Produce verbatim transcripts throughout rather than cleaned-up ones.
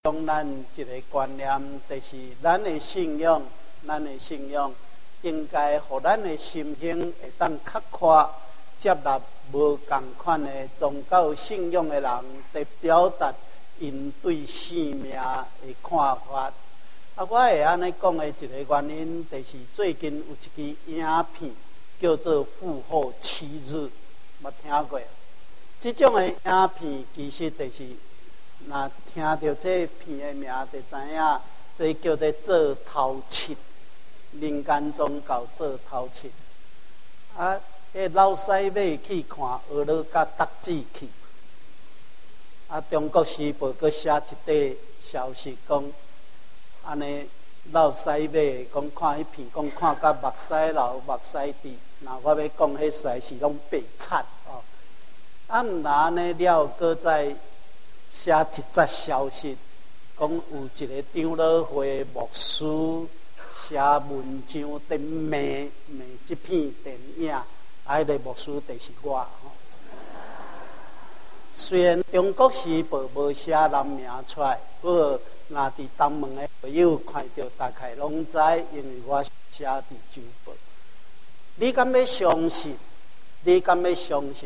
讲咱一个观念，就是咱的信仰，咱的信仰应该互咱的心性会当较快接纳无共款的宗教信仰的人，来表达因对生命的看法。啊，我会安尼讲的一个原因，就是最近有一支影片叫做《父后七日》，捌听过？这种的影片其实就是，若听到这片的名，就知影这叫做做头七，民间宗教做头七。啊，迄老师尾去看，学了甲达志去。啊，中国时报阁写一块消息讲。安尼老师尾讲看迄片，讲看甲目屎流、目屎滴，那我要讲迄实在是拢白惨哦。啊，毋然安尼了，搁再写一则消息，讲有一个长老会牧师写文章在骂骂即片电影，啊，迄个牧师就是我吼。虽然中国时报无写人名出来，不过若伫东门的朋友看到，大概拢知，因为我写伫周报。你敢要相信？你敢要相信？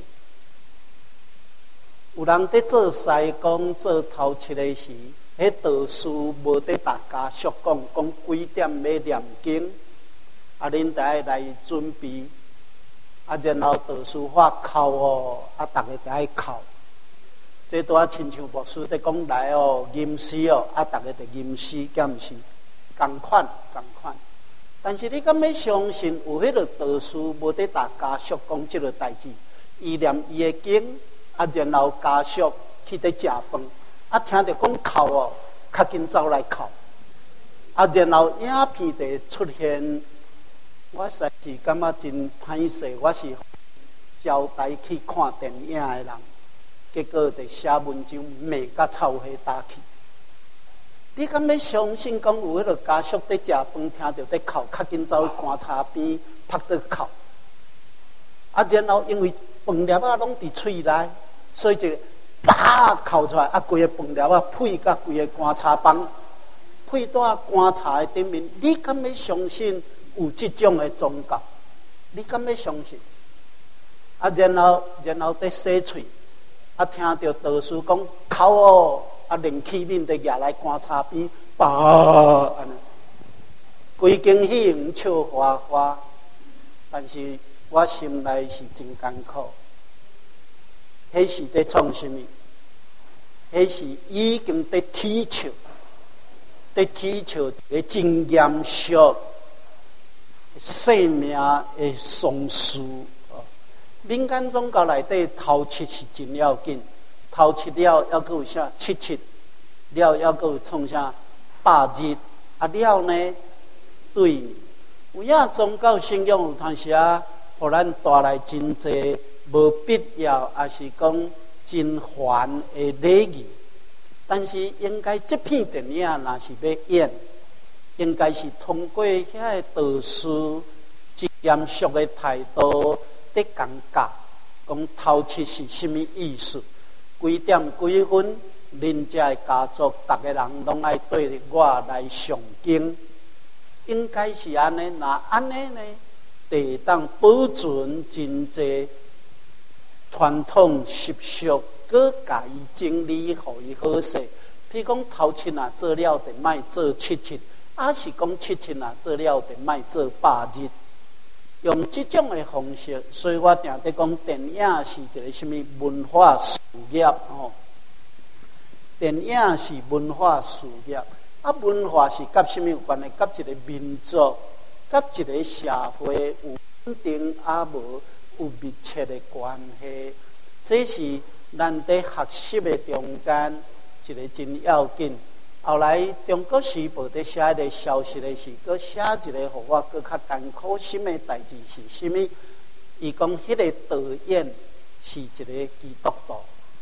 有人伫做西讲做头七的时，迄道士无伫大家俗讲，讲几点要念经，啊，恁得爱来准备，啊，然后道士发哭哦，啊，逐个得爱哭。这拄啊，亲像牧师在讲来哦，吟诗哦，啊，逐个在吟诗，敢毋是？共款共款。但是你敢要相信有迄个道士无伫大家属讲即个代志？伊念伊的经，啊，然后家属去伫食饭，啊，听着讲哭哦，较紧走来哭，啊，然后影片就出现，我实在是感觉真歹势，我是招待去看电影的人。结果就写文章骂甲臭火打去。你敢要相信讲有迄个家属在食饭，听到在哭，较紧走去棺材边拍倒哭。啊，然后因为饭粒啊拢伫喙内，所以就打哭出来，啊，规个饭粒啊配甲规个棺材板，配在棺材顶面。你敢要相信有这种的宗教？你敢要相信？啊，然后然后在洗喙。啊！听到道士讲哭哦，啊，连气面就举来棺材边，叭，安尼，规间戏院笑哗哗。但是我心内是真艰苦。迄是在创什么？迄是已经在提笑，在提笑一个真严肃生命的丧事。民间宗教内底头七是真要紧，头七了还佫有啥七七，了还佫有创啥八日，啊了呢？对，有影宗教信仰有当时啊，互咱带来真济无必要，也是讲真烦的礼仪。但是应该这片电影若是要演，应该是通过遐个道士真严肃的态度。在讲教，讲头七是什么意思？几点几分？恁遮的家族，逐个人拢爱对我来上经，应该是安尼。那安尼呢，得当保存真济传统习俗，搁加以整理，互伊好势。譬如讲头七啊，做了就莫做七七，啊是讲七七啊，做了就莫做八日。用这种的方式，所以我定在讲电影是一个什么文化事业哦。电影是文化事业，啊，文化是甲什么有关的？甲一个民族、甲一个社会有稳定啊无有密切的关系。这是咱在学习的中间一个真要紧。后来《中国时报》在写一个消息的时，佮写一个，互我佮较艰苦心的代志是什么？伊讲迄个导演是一个基督徒。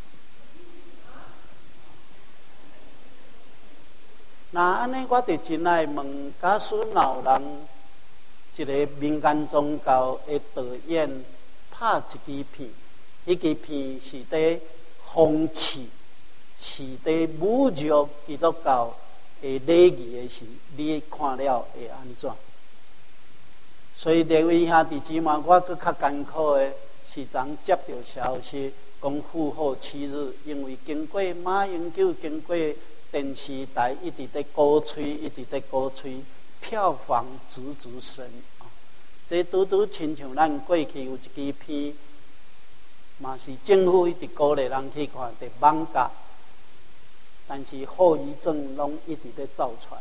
那安尼，我就真爱问：假使有人一个民间宗教的导演拍一支片，迄支片是在讽刺是在侮辱基督教的礼仪的时，你看了会安怎？所以各位兄弟姊妹，我搁较艰苦的是昨接到消息，讲复活七日，因为经过马英九经过电视台一直在鼓吹，一直在鼓吹，票房直直升啊！这拄拄亲像咱过去有一支片，嘛是政府一直鼓励人去看，伫网架，但是后遗症拢一直在造出来。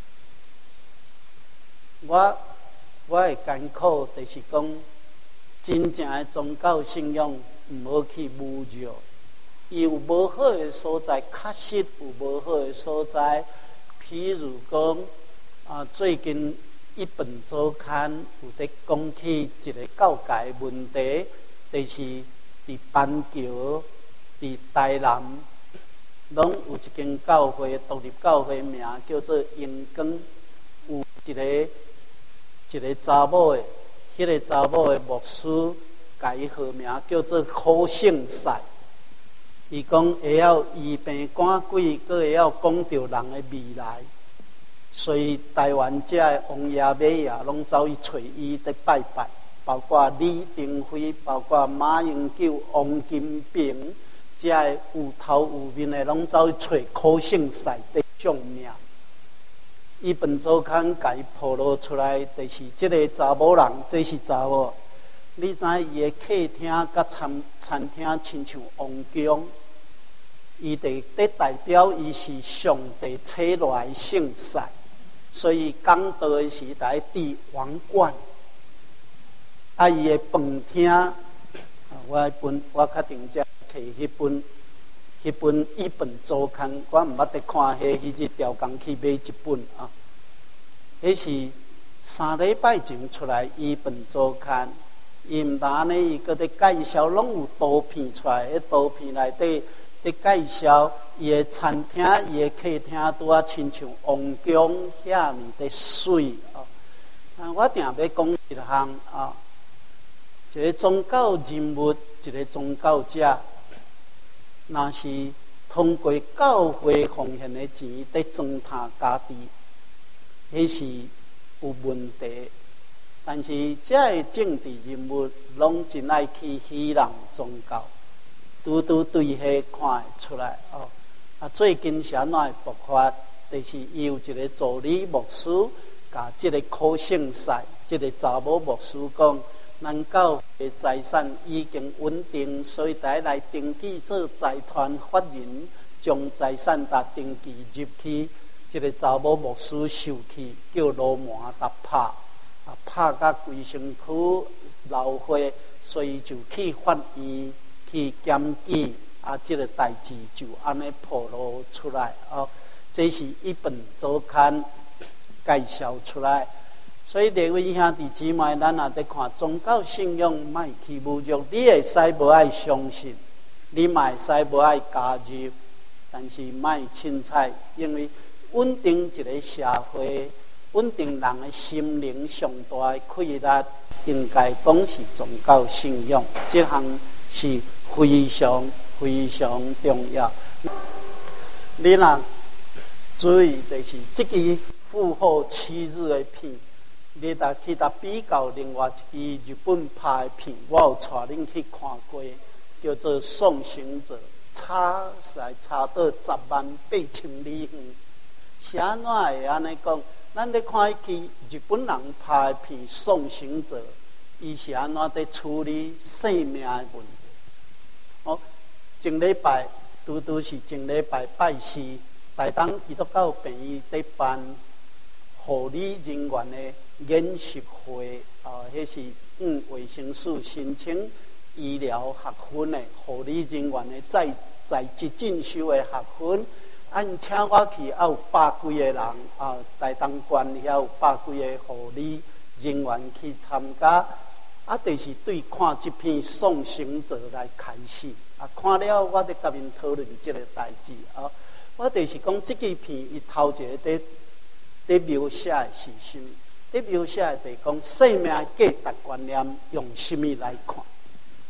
我我会艰苦，就是讲真正的宗教信仰，唔好去侮辱。有无好的所在，确实有无好的所在。譬如讲，啊，最近一本周刊有在讲起一个教界问题，就是伫板桥、伫台南，拢有一间教会，独立教会名叫做英光，有一个一个查某的，迄、那个查某的牧师，甲伊号名叫做苦圣赛。伊讲会晓医病赶鬼，佮会晓讲到人的未来，所以台湾遮的王爷马爷拢走去找伊在拜拜，包括李登辉，包括马英九、王金平，遮的有头有面的拢走去找苦圣赛的上名。伊本周刊甲伊暴露出来，就是即个查某人，这是查某。你知伊的客厅甲餐餐厅亲像王宫，伊伫在代表伊是上帝差来圣赛，所以讲道的时代伫王冠。啊，伊的饭厅，我本我确定只摕迄本迄本一本周刊，我毋捌得看迄迄日调工去买一本啊。迄是三礼拜前出来一本周刊，伊毋但呢，伊搁伫介绍，拢有图片出来，迄图片内底伫介绍伊的餐厅、伊的客厅，拄啊亲像王宫遐尼的水啊。啊，我定要讲一项啊，一个宗教人物，一个宗教者，若是通过教会奉献的钱伫装他家己，迄是有问题。但是这个政治人物拢真爱去虚让宗教，拄拄对迄看会出来哦。啊，最近是安怎会爆发？就是伊有一个助理牧师，甲即个苦圣赛，即个查某牧师讲，咱教会财产已经稳定，所以得来登记做财团法人，将财产达登记入去。即个查某牧师受气，叫罗麻达拍，啊拍甲规身躯流血，所以就去法院去检举，啊，即个代志就安尼暴露出来哦。这是一本周刊介绍出来，所以各位兄弟姊妹，咱也在看宗教信仰，莫去侮辱。你会使无爱相信，你嘛会使无爱加入，但是莫凊彩，因为稳定一个社会，稳定人的心灵上大的气力，应该讲是宗教信仰，这项是非常非常重要。你若注意，就是这支复活七日的片，你若去甲比较另外一支日本拍的片，我有带恁去看过，叫做《送行者》，差实差到十万八千里远。是安怎会安尼讲？咱咧看去日本人拍的片《送行者》，伊是安怎在处理生命的问题？哦，前礼拜拄拄是前礼拜拜四，台东基督教病院在办护理人员的演习会，啊，迄是嗯卫生署申请医疗学分的护理人员的在在职进修的学分。啊，因请我去，也有百几个人啊，台东县遐有百几个护理人员去参加。啊，就是对看这片《送行者》来开始。啊，看了我伫甲因讨论这个代志啊。我就是讲，这支片伊头一个伫伫描写的是什么？伫描写的就是讲生命价值观念用什么来看？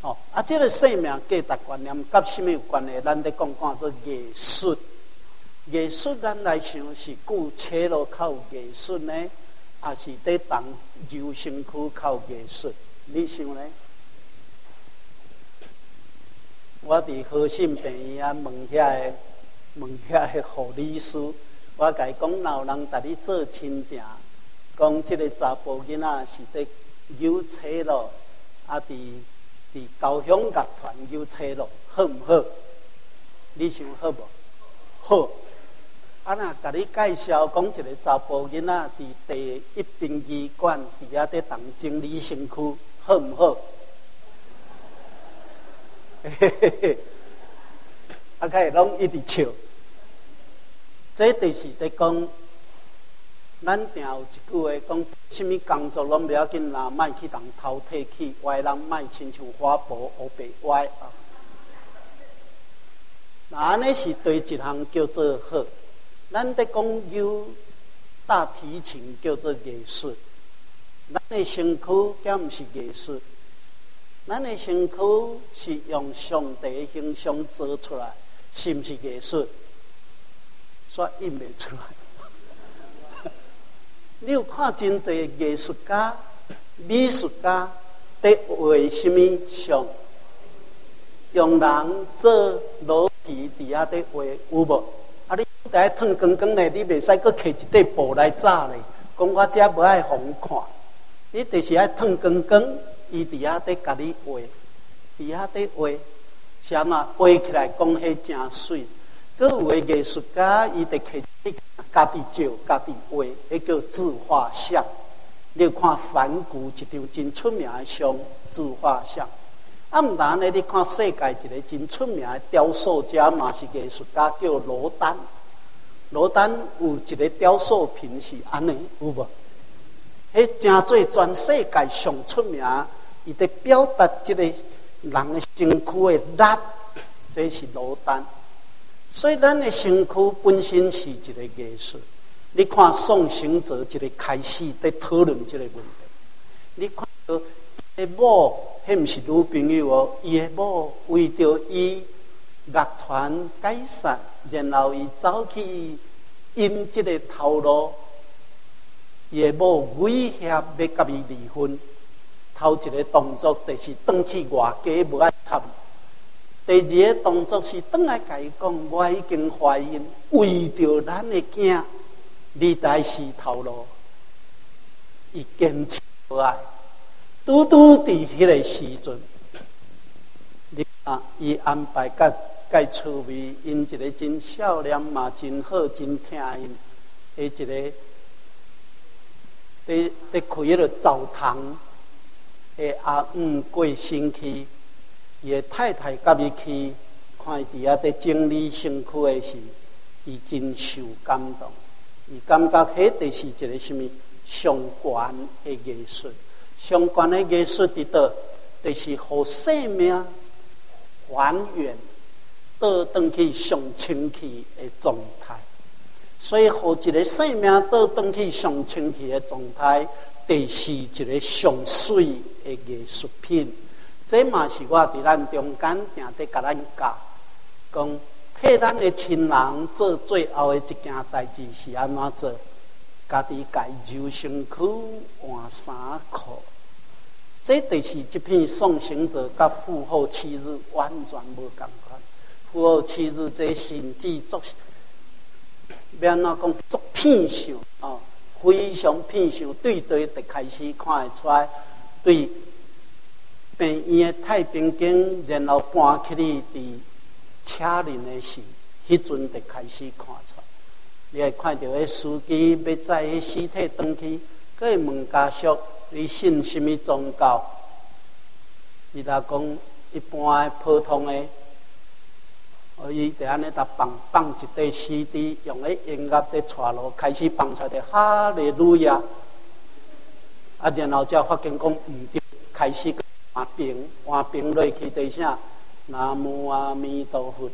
哦，啊，这个生命价值观念甲什么有关系？咱咧讲看做艺术。艺术咱来想是顾车路靠艺术呢，还是在当柔身躯靠艺术？你想呢？我伫和信病院啊问遐个问遐个护理师，我甲伊讲，若有人甲你做亲情，讲即个查甫囡仔是伫游车路，啊，伫伫高雄乐团游车路，好毋好？你想好无？好。啊，若甲你介绍讲一个查甫囡仔伫第一殡仪馆伫遐伫当整理身躯，好毋好？嘿嘿嘿，啊，开拢一直笑。这就是伫讲，咱定有一句话讲，什么工作拢不要紧，若莫去当偷摕去，歪人莫亲像花婆黑白歪啊。那安尼是对一项叫做好。咱在讲有大提琴叫做艺术，咱的身躯敢毋是艺术？咱的身躯是用上帝的形象做出来，是毋是艺术？煞印袂出来。你有看真侪艺术家、美术家在画什么像？用人做裸体伫遐在画，有无？啊！你在烫光光咧，你袂使搁摕一块布来罩咧。讲我遮无爱互看，你就是爱烫光光，伊伫遐在甲你画，伫遐在画，是安怎画起来讲迄真水。搁有个艺术家，伊得摕家己照、家己画，迄叫自画像。你看梵谷一张真出名的像，自画像。啊，毋但呢，你看世界一个真出名的雕塑家嘛，是艺术家，叫罗丹。罗丹有一个雕塑品是安尼，有无？迄真做全世界上出名，伊在表达这个人的身躯的力，这是罗丹。所以，咱的身躯本身是一个艺术。你看宋行者一个开始在讨论这个问题，你看到伊某。迄毋是女朋友哦，伊的某为着伊乐团解散，然后伊走去因即个头路，伊的某威胁要甲伊离婚。头一个动作就是转去外家无爱插伊，第二个动作是转来甲伊讲，我已经怀孕，为着咱的囝，你来死头路，伊坚持无爱。拄拄伫迄个时阵，你看伊安排甲介趣味，因一个真少年嘛，真好，真疼因。迄一个伫伫开迄个澡堂，迄阿姆过身去，伊的太太甲伊去，看伊伫遐伫整理身躯的时，伊真受感动。伊感觉迄就是一个什么上悬的艺术。上悬的艺术伫倒，就是互生命还原，倒转去上清气的状态。所以，互一个生命倒转去上清气的状态，就是一个上水的艺术品。这嘛是我伫咱中间定伫甲咱教，讲替咱的亲人做最后的一件代志是安怎做？家己家柔身躯，换衫裤。这就是这篇送行者甲父后七日完全无共款。父后七日这甚至作，要安怎讲作片相啊，非常片相，对对就开始看得出来，对病院的太平间，然后搬去你伫车轮的时，迄阵就开始看出来。你会看到迄司机要载迄尸体转去，佮会问家属。你信什么宗教？伊来讲一般的普通的，哦，伊就安尼搭放放一块 C D， 用迄音乐在带路，开始放出来的哈利路亚。啊，然后才发现讲毋对，开始换平换平落去地啥？南无阿弥陀佛。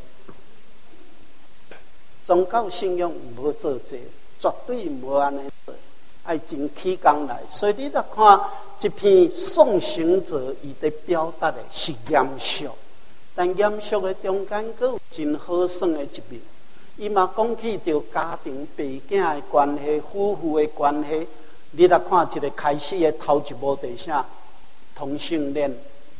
宗教信仰毋好做这，绝对毋好安尼做。 爱真起工来。所以你来看这篇送行者，伊在表达的是严肃，但严肃的中间，佫有真好耍的一面。伊嘛讲起着家庭爸囝的关系、夫妇的关系。你来看一个开始的头一幕是啥？同性恋。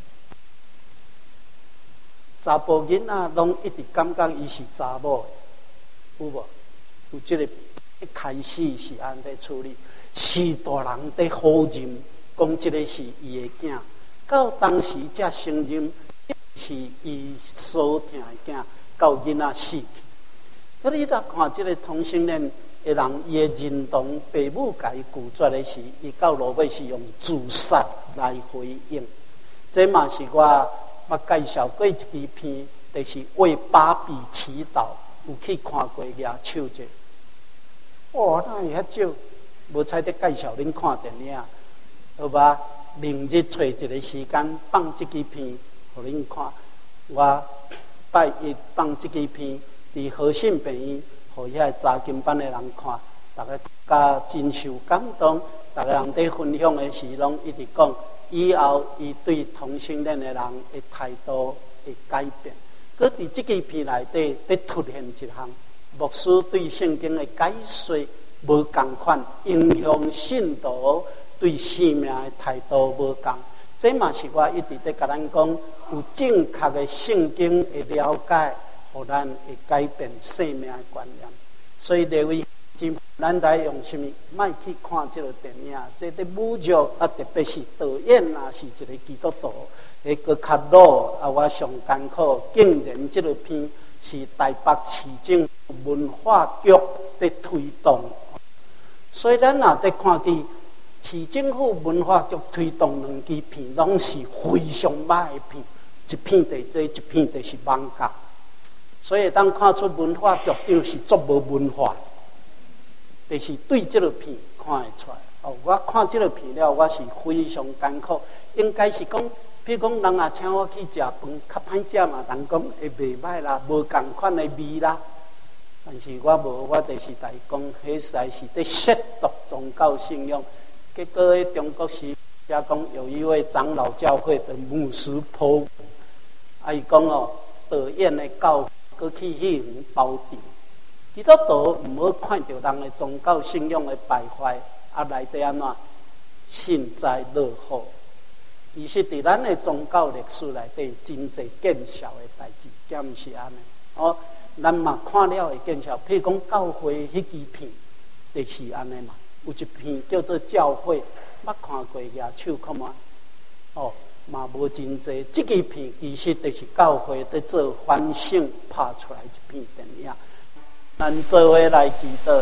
查甫囡仔拢一直感觉伊是查某的，有无？有这个一开始是安尼处理，是大人在否认，讲这个是伊的囝，到当时才承认是伊所疼的囝，到囡仔死去。可你再看这个同性恋的人，伊的认同父母甲伊拒绝的时，伊到落尾是用自杀来回应。这嘛是我。我介绍过一支片，就是为芭比祈祷，有去看过野手者。哇，那会遐少，无采得介绍恁看电影，好吧？明日找一个时间放这支片，互恁看。我拜一放这支片，伫和信病院，互遐查经班的人看，大家加真受感动。大家人在分享的时，拢一直讲。以后，伊对同性恋的人的态度会改变。佮伫这个片内底，在凸显一项，牧师对圣经的解说无共款，影响信徒对生命的态度无共。这嘛是我一直在甲咱讲，有正确的圣经的了解，互咱会改变生命的观念。所以各位。咱来用什么？莫去看这个电影，这个侮辱啊，特别是导演啊，是一个基督徒，迄个较老啊，我上艰苦，竟然这个片是台北市政文化局在推动，所以咱若在看见市政府文化局推动两支片，拢是非常歹的片，一片在这，一片就是网架，所以当看出文化局长是足无文化。就是对这个片看会出来哦，我看这个片了，我是非常艰苦。应该是讲，比如讲，人也请我去食饭，较歹食嘛，人讲会袂歹啦，无共款的味啦。但是我无，我就是来讲，迄实在是在亵渎宗教信仰。结果喺中国时，加讲有一位长老教会的牧师破，啊，伊讲哦，导演的教，过去去远包场。基督徒唔好看到人的宗教信仰的败坏，啊内底安怎幸灾乐祸。其实伫咱的宗教历史内底，真侪见效的代志，敢毋是安尼？哦，咱嘛看了会见效。譬如讲教会迄支片，就是安尼嘛。有一片叫做教会，捌看过野手看嘛？哦，嘛无真侪。这支片其实就是教会在做反省拍出来一片电影。咱做伙来祈祷，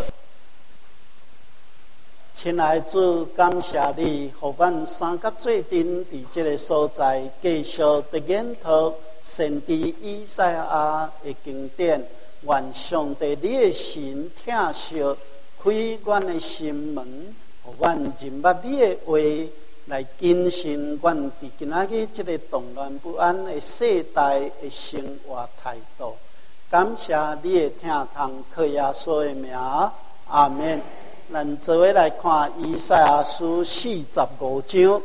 亲爱的主，感谢你，互阮三甲做阵伫这个所在，继续的研读先知以赛亚的经典，愿上帝你的神听惜，开阮的心门，互阮认捌你的话，来更新阮伫今仔日这个动乱不安的世代的生活态度。感谢你的听从，靠耶稣的名，阿们。咱做伙来看以赛亚书四十五章。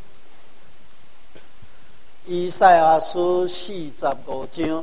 以赛亚书四十五章，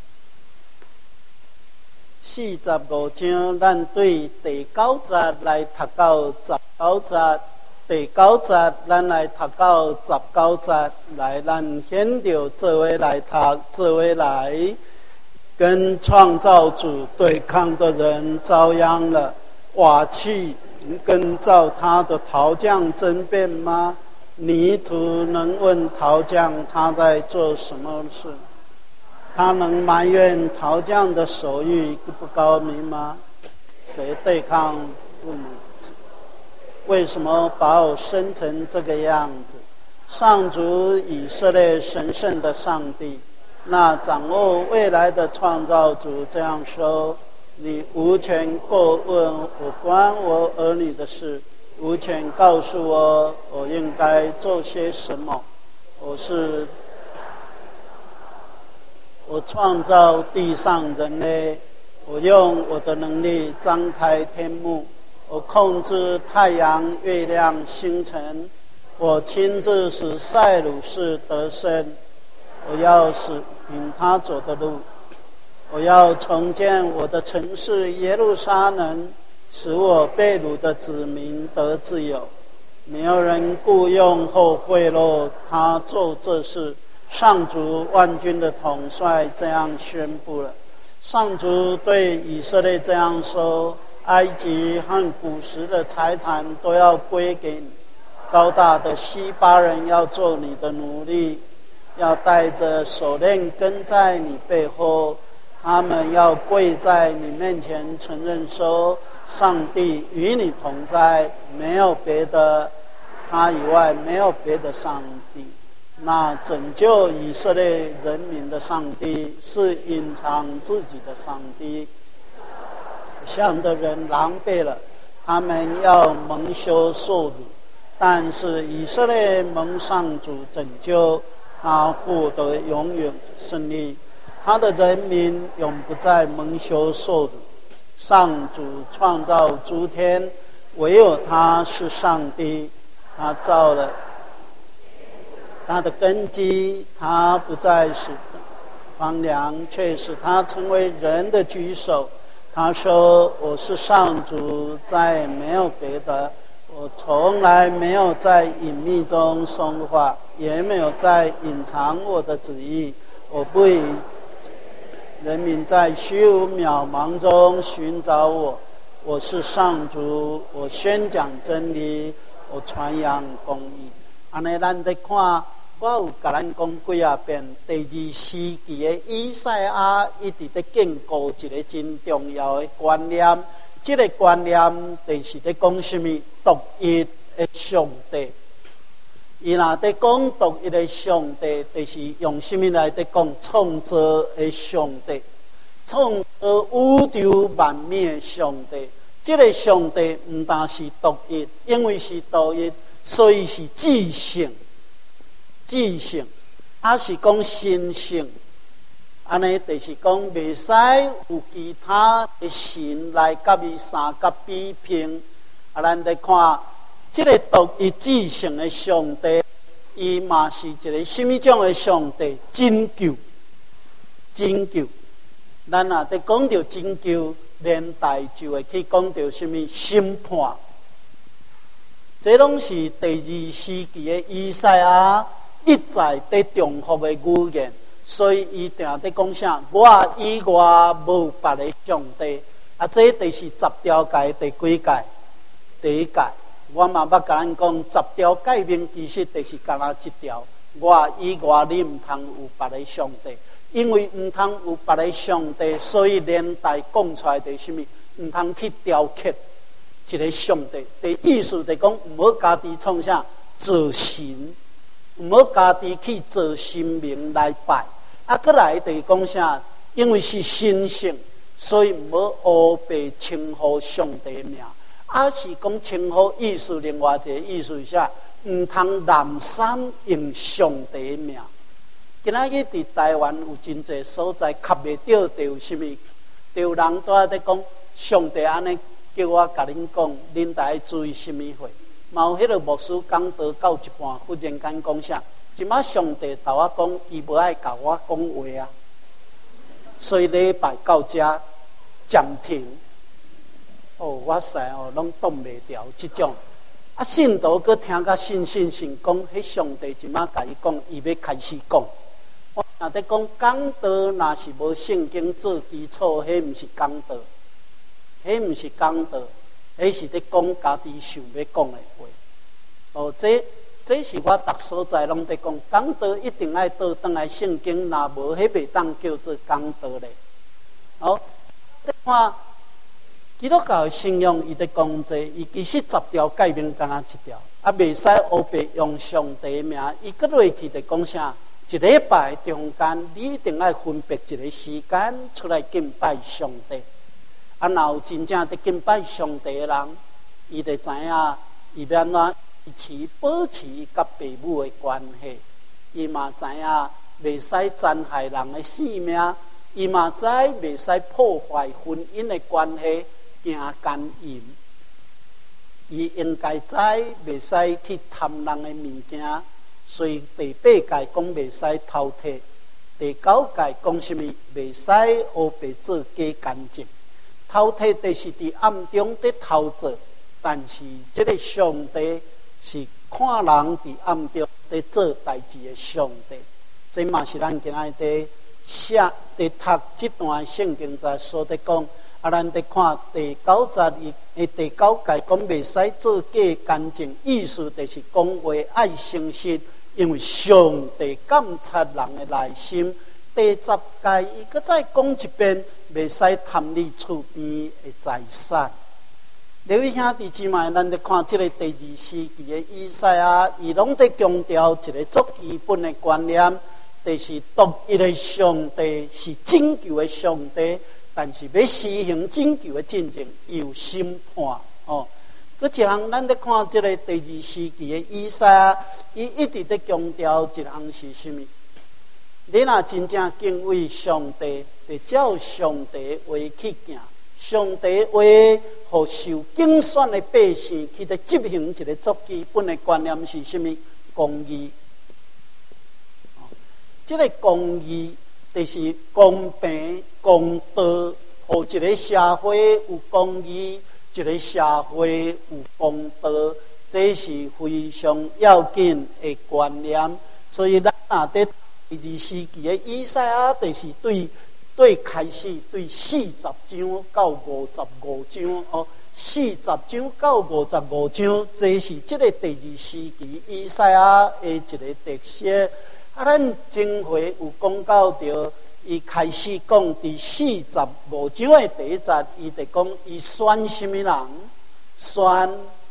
四十五章，咱对第九节来读到十九节，第九节咱来读到十九节，来咱先着做伙来读，做伙来。跟创造主对抗的人遭殃了，瓦器跟造他的陶匠争辩吗？泥土能问陶匠他在做什么事？他能埋怨陶匠的手艺不高明吗？谁对抗父母？为什么把我生成这个样子？上主以色列神圣的上帝，那掌握未来的创造主这样说：你无权过问我关我儿女的事，无权告诉我我应该做些什么。我是我创造地上人类，我用我的能力张开天幕， 我控制太阳、月亮、星辰，我亲自使塞鲁士得胜。我要使引他走的路，我要重建我的城市耶路撒冷，使我被掳的子民得自由。没有人雇用或贿赂他做这事。上主万军的统帅这样宣布了。上主对以色列这样说：埃及和古时的财产都要归给你，高大的西巴人要做你的奴隶，要带着手链跟在你背后，他们要跪在你面前，承认说：上帝与你同在，没有别的，他以外没有别的上帝。那拯救以色列人民的上帝是隐藏自己的上帝。想的人狼狈了，他们要蒙羞受辱，但是以色列蒙上主拯救，他获得永远胜利，他的人民永不再蒙羞受辱。上主创造诸天，唯有他是上帝，他造了他的根基，他不再是荒凉，却使他成为人的居首。他说：我是上主，再没有别的，我从来没有在隐秘中说话，也没有在隐藏我的旨意。我不以人民在虚无渺茫中寻找我。我是上主，我宣讲真理，我传扬公义。安尼咱在看，我有甲咱讲几啊遍。第二世纪的以赛亚一直在建构一个真重要的观念，这个观念就是在讲什么？独一的上帝。伊若在讲独一的上帝，就是用什么来在讲创造的上帝，创造宇宙万物的上帝。这个上帝不但是独一，因为是独一，所以是至圣。至圣，还是讲神圣，安尼就是讲袂使有其他的神来甲伊相甲比拼。啊，咱来看这个独一至圣的上帝，伊嘛是一个什么种的上帝？拯救，拯救。咱啊，在讲到拯救，连带就会去讲到什么审判。这拢是第二世纪的以赛亚一再在重复的语言，所以伊定在讲啥？我以外无别的上帝。啊，这就是十条诫第几诫？第一诫。我嘛捌甲咱讲，十条诫面其实就是干那一条。我以外你唔通有别的上帝，因为唔通有别的上帝，所以连带讲出来的什么？唔通去雕刻一个上帝。的意思就是讲，唔好家己创啥造神。唔好家己去做神明来拜，啊，过来就是讲啥？因为是神圣，所以唔好乌白称呼上帝的名。啊，是讲称呼意思，另外一个意思是啥？唔通滥觞用上帝的名。今仔日伫台湾有真侪所在，吸袂到，就有什么？就有人都在讲上帝安尼叫我甲恁讲，恁得注意什么货？嘛有迄个牧师讲道到一半，忽然间讲啥？即马上帝甲我讲，伊无爱甲我讲话啊，所以礼拜到这暂停。哦，哇塞哦，拢挡袂掉即种。啊，信徒佮听甲信信信讲，迄上帝即马甲伊讲，伊要开始讲。我若在讲讲道，若是无圣经做基础，迄毋是讲道，迄毋是讲道。迄是咧讲家己想要讲的话，哦，这这是我逐所在拢在讲，讲道一定爱倒转来圣经，若无迄袂当叫做讲道咧。好，你看基督教的信仰，伊在讲这，伊其实十条诫命干那一条，啊，袂使乌白用上帝的名，伊搁落去就讲啥？一礼拜中间，你一定爱分别一个时间出来敬拜上帝。啊，若有真正在敬拜上帝的人，伊就知影，伊要安怎维持、保持甲父母的关系。伊嘛知影，袂使残害人的性命。伊嘛知袂使破坏婚姻的关系，行奸淫。 伊应该知袂使去贪人的物件，所以第八戒讲袂使偷摕，第九戒讲什么？袂使黑白做假干净。偷摕就是伫暗中伫偷做，但是这个上帝是看人伫暗中伫做代志的上帝。这嘛是咱今仔日写伫读这段圣经在说的讲。啊，咱伫看第九节，伊第九戒讲袂使做假干净，意思就是讲话爱诚实，因为上帝监察人的内心。第十戒伊搁再讲一遍，袂使贪你厝边的财产。各位兄弟姊妹，咱伫看这个第二世纪的以赛亚，伊拢在强调一个最基本的观念，就是独一的上帝是拯救的上帝。但是要实行拯救的进程，有审判哦。佮一项，咱咧看这个第二世纪的以赛亚，伊一直在强调一项是什么？你若真正敬畏上帝，就照上帝话去行。上帝话，互受竞选的百姓去咧执行一个最基本的观念是什么？公义。哦，这个公义。就是公平、公道，互一个社会有公义，一个社会有公道，这是非常要紧的观念。所以咱若伫第二世纪的以赛亚，就是对对开始对四十章到五十五章哦，四十章到五十五章，这是这个第二世纪以赛亚的一个特色。啊，咱前回有讲到着，伊开始讲第四十五章的第一节，伊就讲伊选什么人？选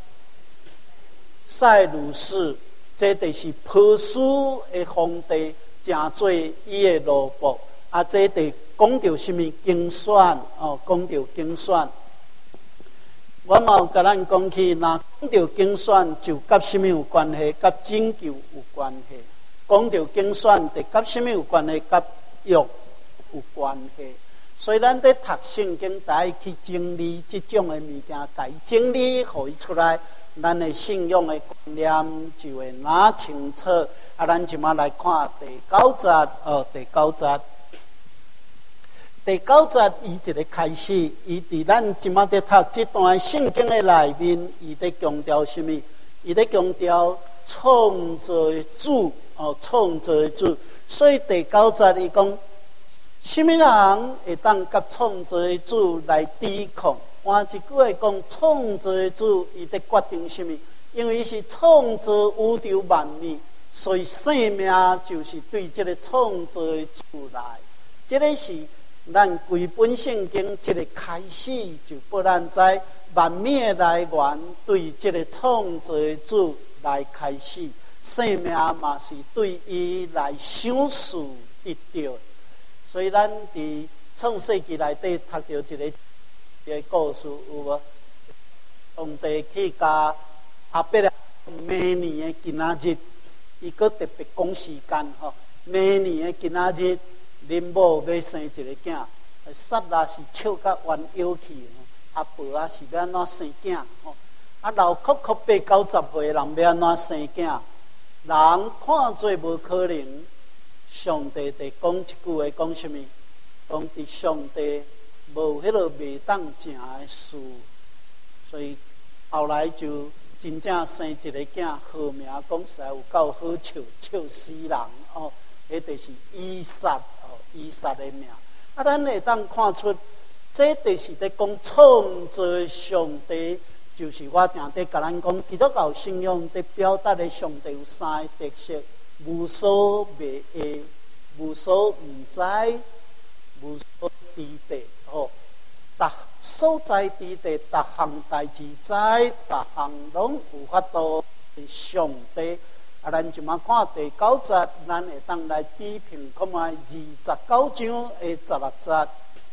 塞鲁士，这就是波斯的皇帝，正做伊的奴仆。啊，这就讲到什么竞选？哦，讲到竞选。我嘛有甲咱讲起，若讲到竞选，就甲什么有关系？甲拯救有关系。讲到竞选，就甲什么有关系？甲约有关系。所以咱在读圣经，大家去整理这种的物件，家整理互伊出来，咱的信仰的观念就会拿清楚。啊，咱即马来看第九节，哦，第九节，第九节伊一个开始，伊伫咱即马在读这段圣经的内面，伊在强调什么？伊在强调创造主。哦，创造主，所以第九节伊讲，什么人会当甲创造主来抵抗？换一句话讲，创造主伊在决定什么？因为伊是创造宇宙万物，所以生命就是对这个创造主来。这个是咱规本圣经一个开始，就不咱知万物的来源对这个创造主来开始。生命嘛是对伊来享受得到，所以咱伫创世纪内底读到一个一个故事，有无？上帝去甲阿伯啊，明年的今仔日，伊个特别讲时间吼。明年的今仔日，恁某要生一个囝，煞啦是笑甲弯腰去，阿婆啊是要安怎生囝吼？啊，老哭哭八九十岁人要安怎生囝？人看做无可能，上帝就讲一句话，讲什么？讲伫上帝无迄个袂当成的事，所以后来就真正生一个囝，号名讲实在有够好笑，笑死人哦！迄就是以撒哦，以撒的名。啊，咱会当看出，这就是在讲创造上帝。就是我定在甲咱讲，基督教信仰在表达的上帝有三个特色：无所不会，无所不知，无所知地。哦，逐所在之地，逐项代志知，逐项拢有法度的上帝。啊，咱就嘛看第九节，咱会当来比评看卖二十九章的十六节。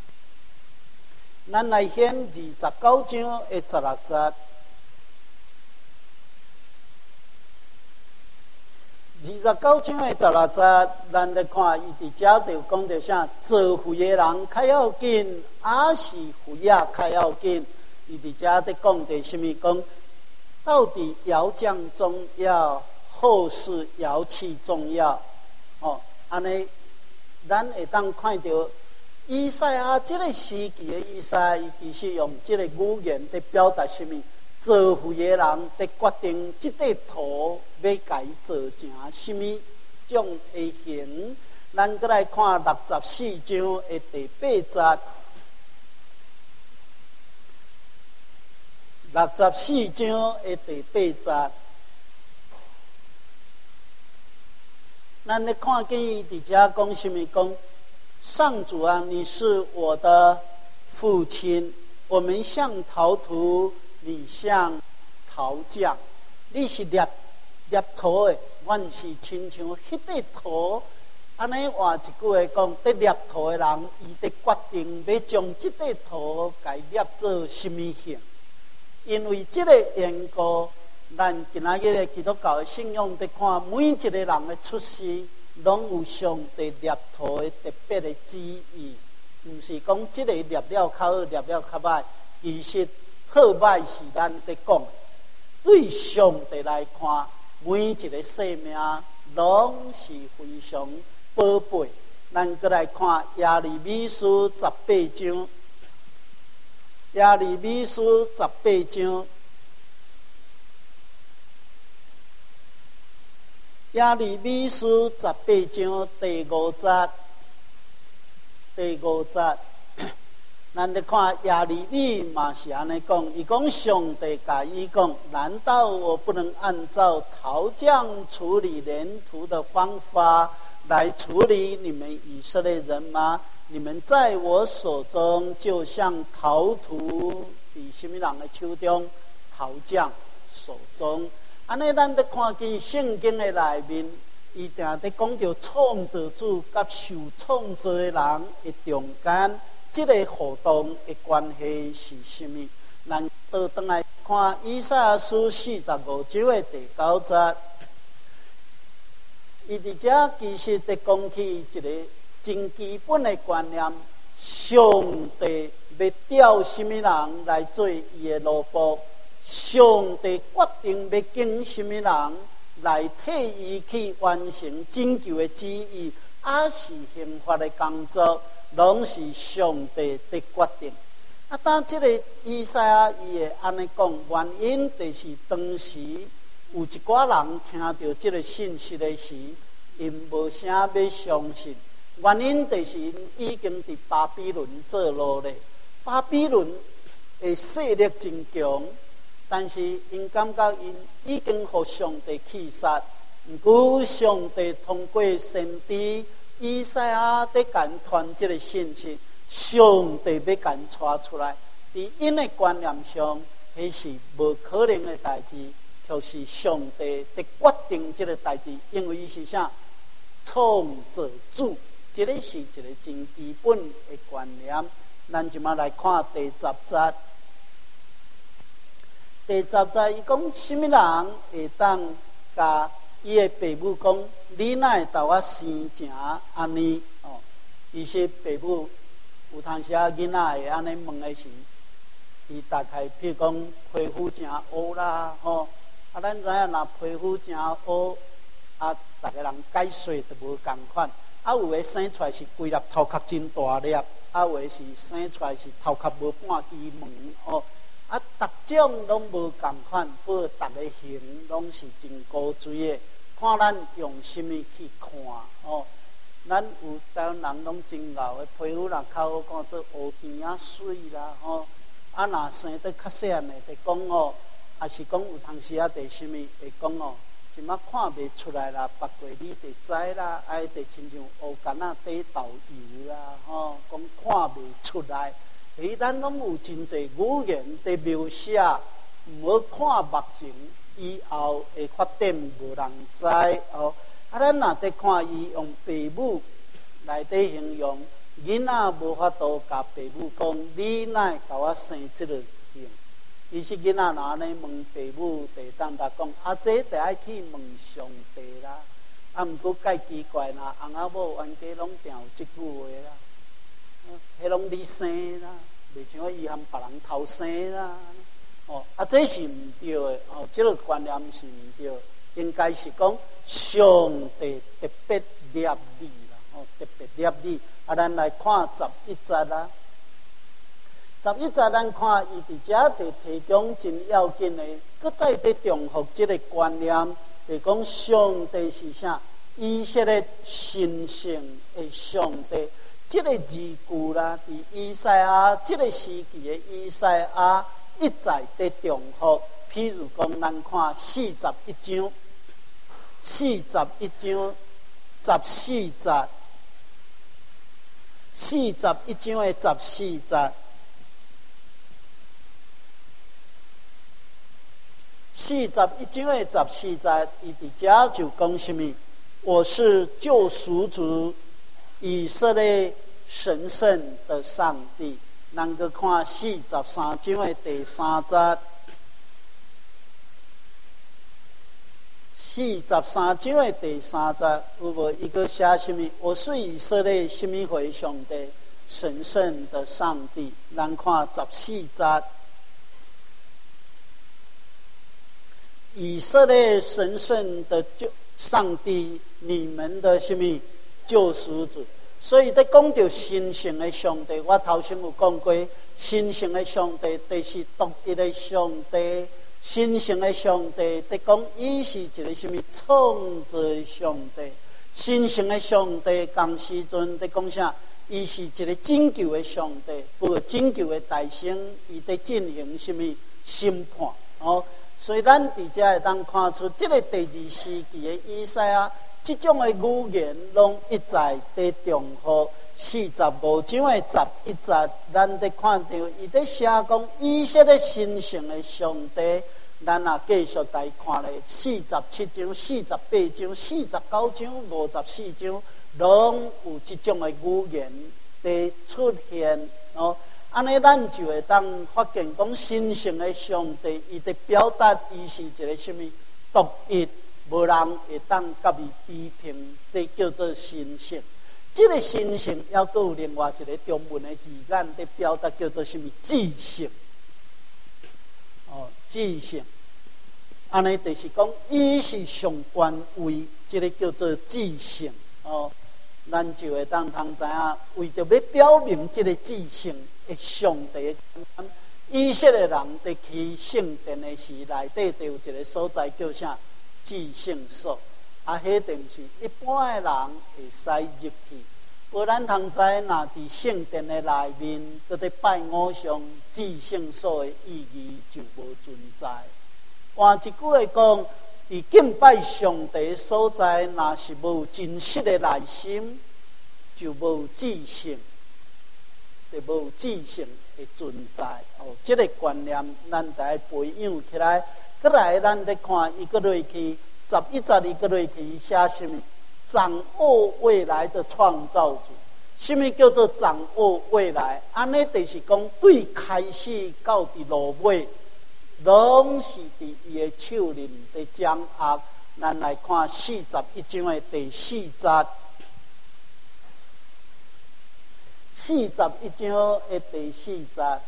咱来选二十九章的十六节，二十九章的十六节，咱来看伊伫遮就讲着啥？做废的人较要紧，还是废啊较要紧？伊伫遮在讲着什么？讲到底窑匠重要，后世窑器重要？哦，安尼，咱会当看到以赛亚这个时期的以赛亚，伊其实用这个语言在表达什么？做父的人在决定这块土要改做成什么种的形。咱再来看六十四章的第八节。六十四章的第八节，咱咧看见伊伫遮讲什么？讲上主啊，你是我的父亲，我们像陶土，你像陶匠，你是捏捏土的，阮是亲像迄块土。安尼换一句话讲，伫捏土的人，伊伫决定要将即块土改捏做什么形。因为这个缘故，咱今仔日的基督教的信仰在看每一个人的出世，拢有上帝捏土的特别的旨意，毋是讲这个捏了较好，捏了较歹。其实好歹是咱在讲，对上帝来看，每一个生命拢是非常宝贝。咱再来看耶利米书十八章。耶利米书十八章，耶利米书十八章第五节，第五节，咱咧看耶利米嘛是安尼讲，伊讲上帝甲伊讲，难道我不能按照陶匠处理粘土的方法来处理你们以色列人吗？你们在我手中，就像陶土伫什么人的手中？陶匠手中。安尼，咱得看见圣经的内面，伊定在讲到创造主甲受创造的人的中间，这个互动的关系是什么？咱倒转来看以赛亚书四十五章的第九节，伊伫遮其实在讲起一个真基本的观念，上帝要调什么人来做伊的奴仆？上帝决定要拣什么人来替伊去完成拯救的旨意，还是刑罚的工作，拢是上帝的决定。啊，当这个以赛亚伊会安尼讲，原因就是当时有一寡人听到这个信息的时，因无啥要相信。原因就是因已经伫巴比伦做奴咧，巴比伦的势力真强，但是因感觉因已经互上帝气杀。毋过上帝通过先知以赛亚在甲传这个信息，上帝要甲带出来。伫因的观念上，迄是无可能的代志，就是上帝在决定这个代志，因为伊是啥？创造主。这个是一个真基本的观念。咱即马来看第十节。第十节伊讲，什么人会当甲伊的父母讲，你哪会斗我生成安尼？哦，其实父母有当时啊，囡仔会安尼问的时，伊大概譬如讲皮肤真黑啦，吼、哦，啊，咱知影若皮肤真黑，啊，逐个人解说都无共款。啊，有诶生出来是规粒头壳真大粒，啊，有诶是生出来是头壳无半支毛哦。啊，逐种拢无共款，不过逐个形拢是真古锥诶。看咱用什么去看哦？咱有台湾人拢真老诶，皮肤若较好看做乌甜啊水啦吼。啊，若生得较细汉诶，就讲哦，也是讲有当时啊，第什么会讲哦？即马看袂出来啦，别过你就知啦，爱就亲像乌干仔底豆油啦，吼，讲看袂出来。所以咱拢有真侪语言在描写，毋好看目前，以后会发展无人知哦。啊，咱若在看伊用父母来底形容，囡仔无法度甲父母讲，你哪会甲我生即个囝？其实囡仔若安尼问父母，就当他讲，啊，这得爱去问上帝啦。啊，毋过介奇怪啦，翁仔某冤家拢定有即句话啦。迄拢你生啦，袂像伊含别人偷生啦。哦，啊， 啊，这是唔对的哦，这个观念是唔对，应该是讲上帝特别立你啦，哦，特别立你。啊，咱来看十一节啦。十一节咱看伊伫遮伫提供真要紧的，搁再伫重复这个观念，就讲上帝是啥？以色列神圣的上帝。这个字句啦，伫以赛亚这个时期的以赛亚一再伫重复。譬如讲，咱看四十一章，四十一章十四节，四十一章的十四节，四十一章的十四节，伊伫遮就讲什么？我是救赎主，以色列神圣的上帝。咱去看四十三章的第三节。四十三章的第三节有无一个写什么？我是以色列什么回上帝神圣的上帝。咱看十四节，以色列神圣的救上帝，你们的什么救赎主？所以在讲到神圣的上帝，我头先有讲过，神圣的上帝就是独一的上帝。神圣的上帝，在讲伊是一个什么创造的上帝？神圣的上帝，当时阵在讲啥？伊是一个拯救的上帝，不过拯救的大圣，伊在进行什么审判？哦，所以咱伫遮会当看出，这个第二时期的以赛亚，这种的语言，拢一再在重复。四十五章的十一节，咱在看到伊在写讲以色列神圣的上帝。咱啊继续来看咧，四十七章、四十八章、四十九章、五十四章，拢有这种的语言在出现哦。安尼咱就会当发现讲，神圣的上帝，伊在表达伊是一个什么独一，无人会当甲伊比拼，这叫做神圣。这个神圣，还佫有另外一个中文的字眼在表达，叫做什么至圣。哦，至圣，安尼就是讲，伊是上权位，这个叫做至圣。哦，咱就会当通知影，为着要表明这个至圣的上帝，以色列人在去圣殿的时，内底就有一个所在叫啥至圣所。啊，迄定是一般的人会使入去。无咱通知，若伫圣殿的内面，搁伫拜偶像至圣所的意义就无存在。换一句话讲，伫敬拜上帝所在，若是无真实的内心，就无至圣，就无至圣的存在。哦，这个观念咱得培养起来。再来，咱再看一个落去。十一节一个落去写什么？掌握未来的创造主。什么叫做掌握未来？安尼就是讲，对开始到伫落尾，拢是伫伊的手里在掌握。咱来看四十一章的第四节，四十一章的第四节。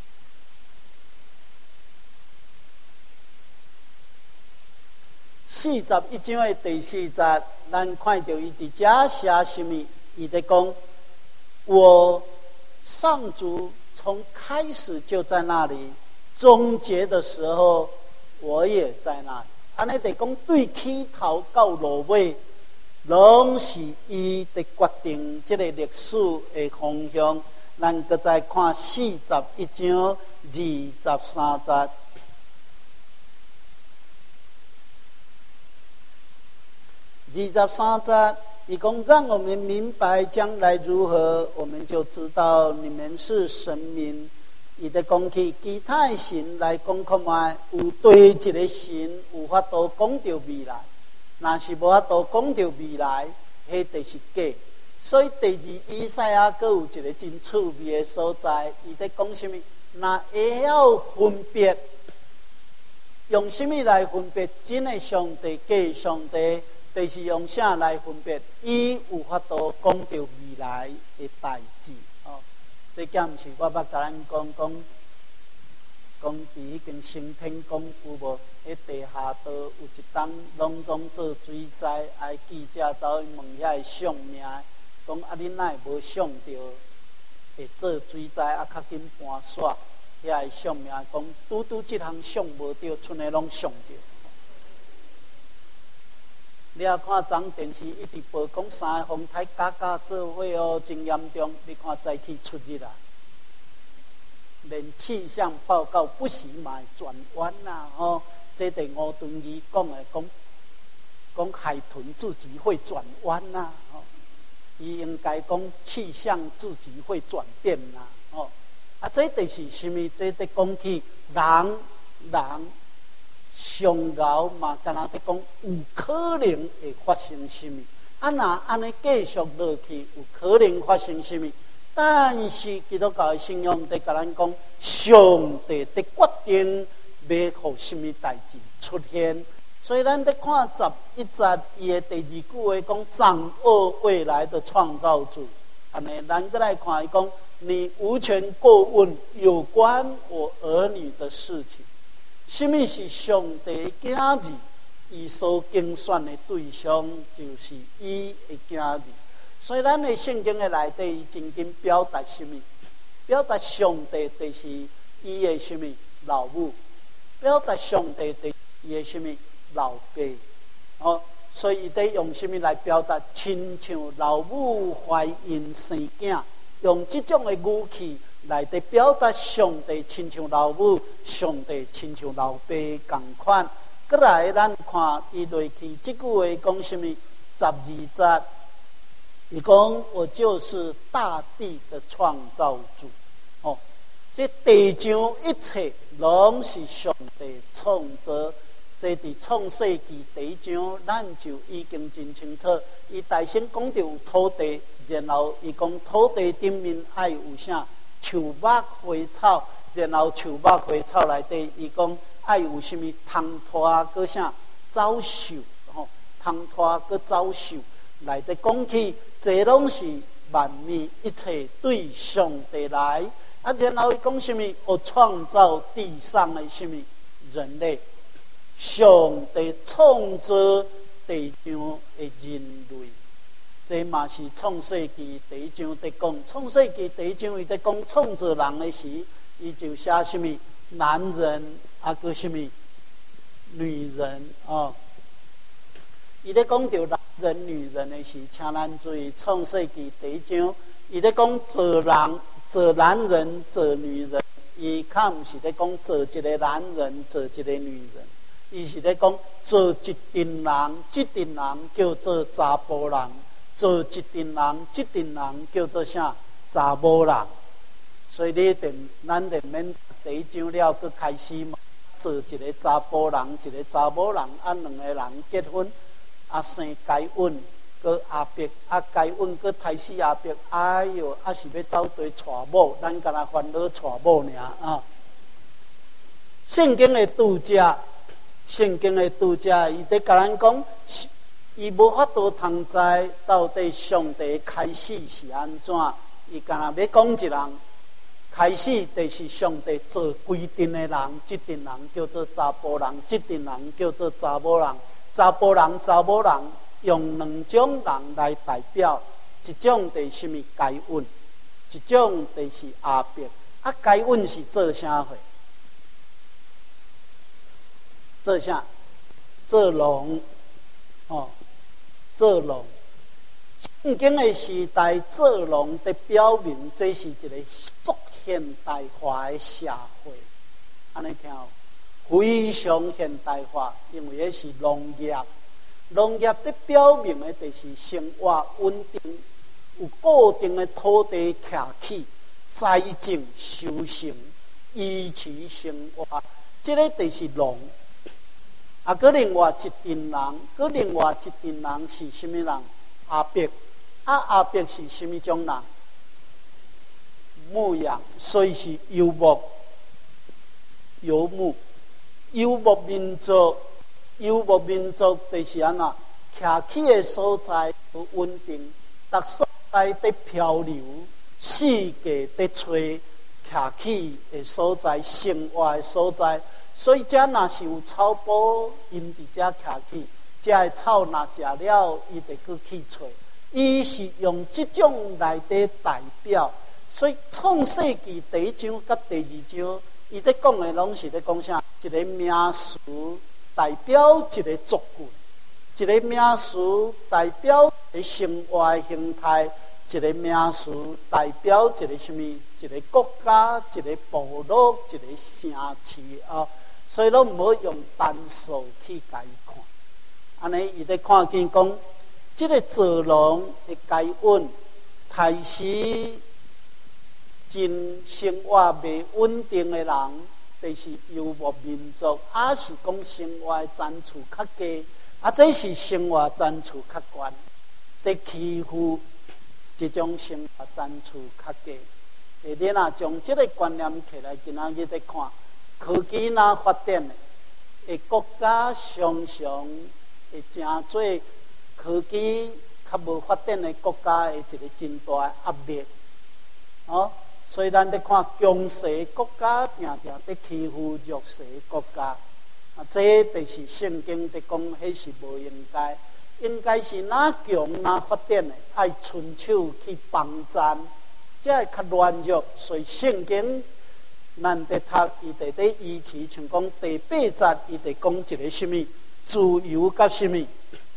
四十一章的第四节，咱看到伊伫遮写什么？伊在讲，我上主从开始就在那里，终结的时候我也在那里。安尼在讲，对起头到落尾，拢是伊在决定这个历史的方向。咱搁再看四十一章二十三节。二十三节，伊讲让我们明白将来如何，我们就知道你们是神明。伊在讲起其他的神来讲看卖，有对一个神有法度讲到未来，若是无法度讲到未来，迄就是假。所以第二以赛亚阁有一个真趣味的所在，伊在讲什么？若会晓分别，用什么来分别真的上帝、假的上帝？就是用啥来分别？伊有法度讲到未来的代志哦。这件毋是我捌甲咱讲讲， 讲伫迄间升天宫有无？迄地下道有一档拢总做水灾，啊记者走去问遐相命，讲啊恁哪会无想到会做水灾啊较紧搬煞？遐相命讲拄拄即项想无着，剩诶拢想着。你啊看昨电视一直报讲三个风台加加做伙哦，真严重。你看早起出日啊！连气象报告不时嘛转弯呐，吼，这对吴敦义讲的，讲讲海豚自己会转弯呐，吼，伊应该讲气象自己会转变呐，吼，啊，这就是什么？这得讲起人人上熬嘛，敢若得讲有可能会发生什么？啊，若安尼继续落去，有可能发生什么？但是基督教的信仰在甲咱讲，上帝在决定要互什么代志出现，所以咱在看十一节伊的第二句话讲，掌握未来的创造主。安尼，咱再来看伊讲，你无权过问有关我儿女的事情。什么是上帝的囝儿？伊所竞选的对象就是伊的囝儿。所以，咱的圣经的内底，真经表达什么？表达上帝就是伊的什么老母，表达上帝的伊的什么老爸。哦，所以得用什么来表达？亲像老母怀孕生囝，用这种的语气来得表达上帝亲像老母，上帝亲像老爸同款。再来，咱看伊落去这句话讲什么？十二节。伊讲我就是大地的创造主，哦，这地上一切拢是上帝创造。这伫创世纪第一章，咱就已经真清楚。伊大先讲到有土地，然后伊讲土地顶面爱有啥树木花草，然后树木花草内底，伊讲爱有什么藤拖搁啥走兽，吼，藤拖搁走兽。来得讲起，这拢是万物一切对上帝来，啊，然后讲什么？我创造地上的什么人类？上帝创造地上的人类，这嘛是创世纪第一章在讲。创世纪第一章伊在讲创造人的时，伊就写什么男人啊，个什么女人啊，伊在讲到男人女人的时，请咱注意创世纪第一章，伊在讲做人、做男人、做女人，伊较毋是在讲做一个男人、做一个女人，伊是在讲做一群人，这群人叫做查甫人，做一群人，这群人叫做啥查某人。所以你定咱定免第一章了，佮开始嘛，做一个查甫人，一个查某人，啊，两个人结婚。啊，生该稳，搁阿伯，啊该稳，搁胎死阿伯，哎哟，啊是要走对娶某，咱敢若烦恼娶某尔啊。圣经的拄则，圣经的拄则，伊在甲咱讲，伊无法度通知到底上帝开始是安怎，伊敢若要讲一人，开始就是上帝做规定的人，这群人叫做查甫人，这群人叫做查某人。查甫人、查某人用两种人来代表，一种就是什么该稳，一种就是阿伯。啊，该稳是做啥货？做啥？做农，哦，做农。圣经的时代，做农的表明，这是一个足现代化的社会。安尼听有？非常现代化，因为迄是农业。农业的表明的就是生活稳定，有固定的土地徛起，栽种、收成、维持生活，这个就是农。啊，搁另外一群人，搁另外一群人是什么人？阿伯。啊，阿伯是什么种人？牧羊，所以是游牧、游牧。游牧民族，游牧民族就是安那，徛起的所在不稳定，逐所在在漂流，四界在吹， 徛起的所在、生活的所在。所以，遮若是有草埔，因伫遮徛起，遮的草若食了，伊就去去找。伊是用即种来底代表。所以创世纪第一章甲第二章，伊咧讲的拢是咧讲啥？一个名词代表一个族群，一个名词代表一个生活的形态，一个名词代表一个什么？一个国家、一个部落、一个城市啊。所以，拢唔好用单数去甲伊看。安尼，伊咧看见讲，即、这个做人的该稳，开始真生活未稳定的人，就是游牧民族，还是讲生活层次较低，啊，这是生活层次较悬，在欺负这种生活层次较低。诶，你若将这个观念起来，今仔日在看。科技若发展的，诶，国家常常会真做科技较无发展的国家的一个真大的压力，哦，所以咱在看强势国家定定在欺负弱势国家，啊，这就是圣经在讲，迄是无应该，应该是哪强哪发展的，爱伸手去帮赞，才会较软弱，所以圣经。咱在读，伊伫咧依持，像讲第八节，伊伫讲一个什么自由甲什么，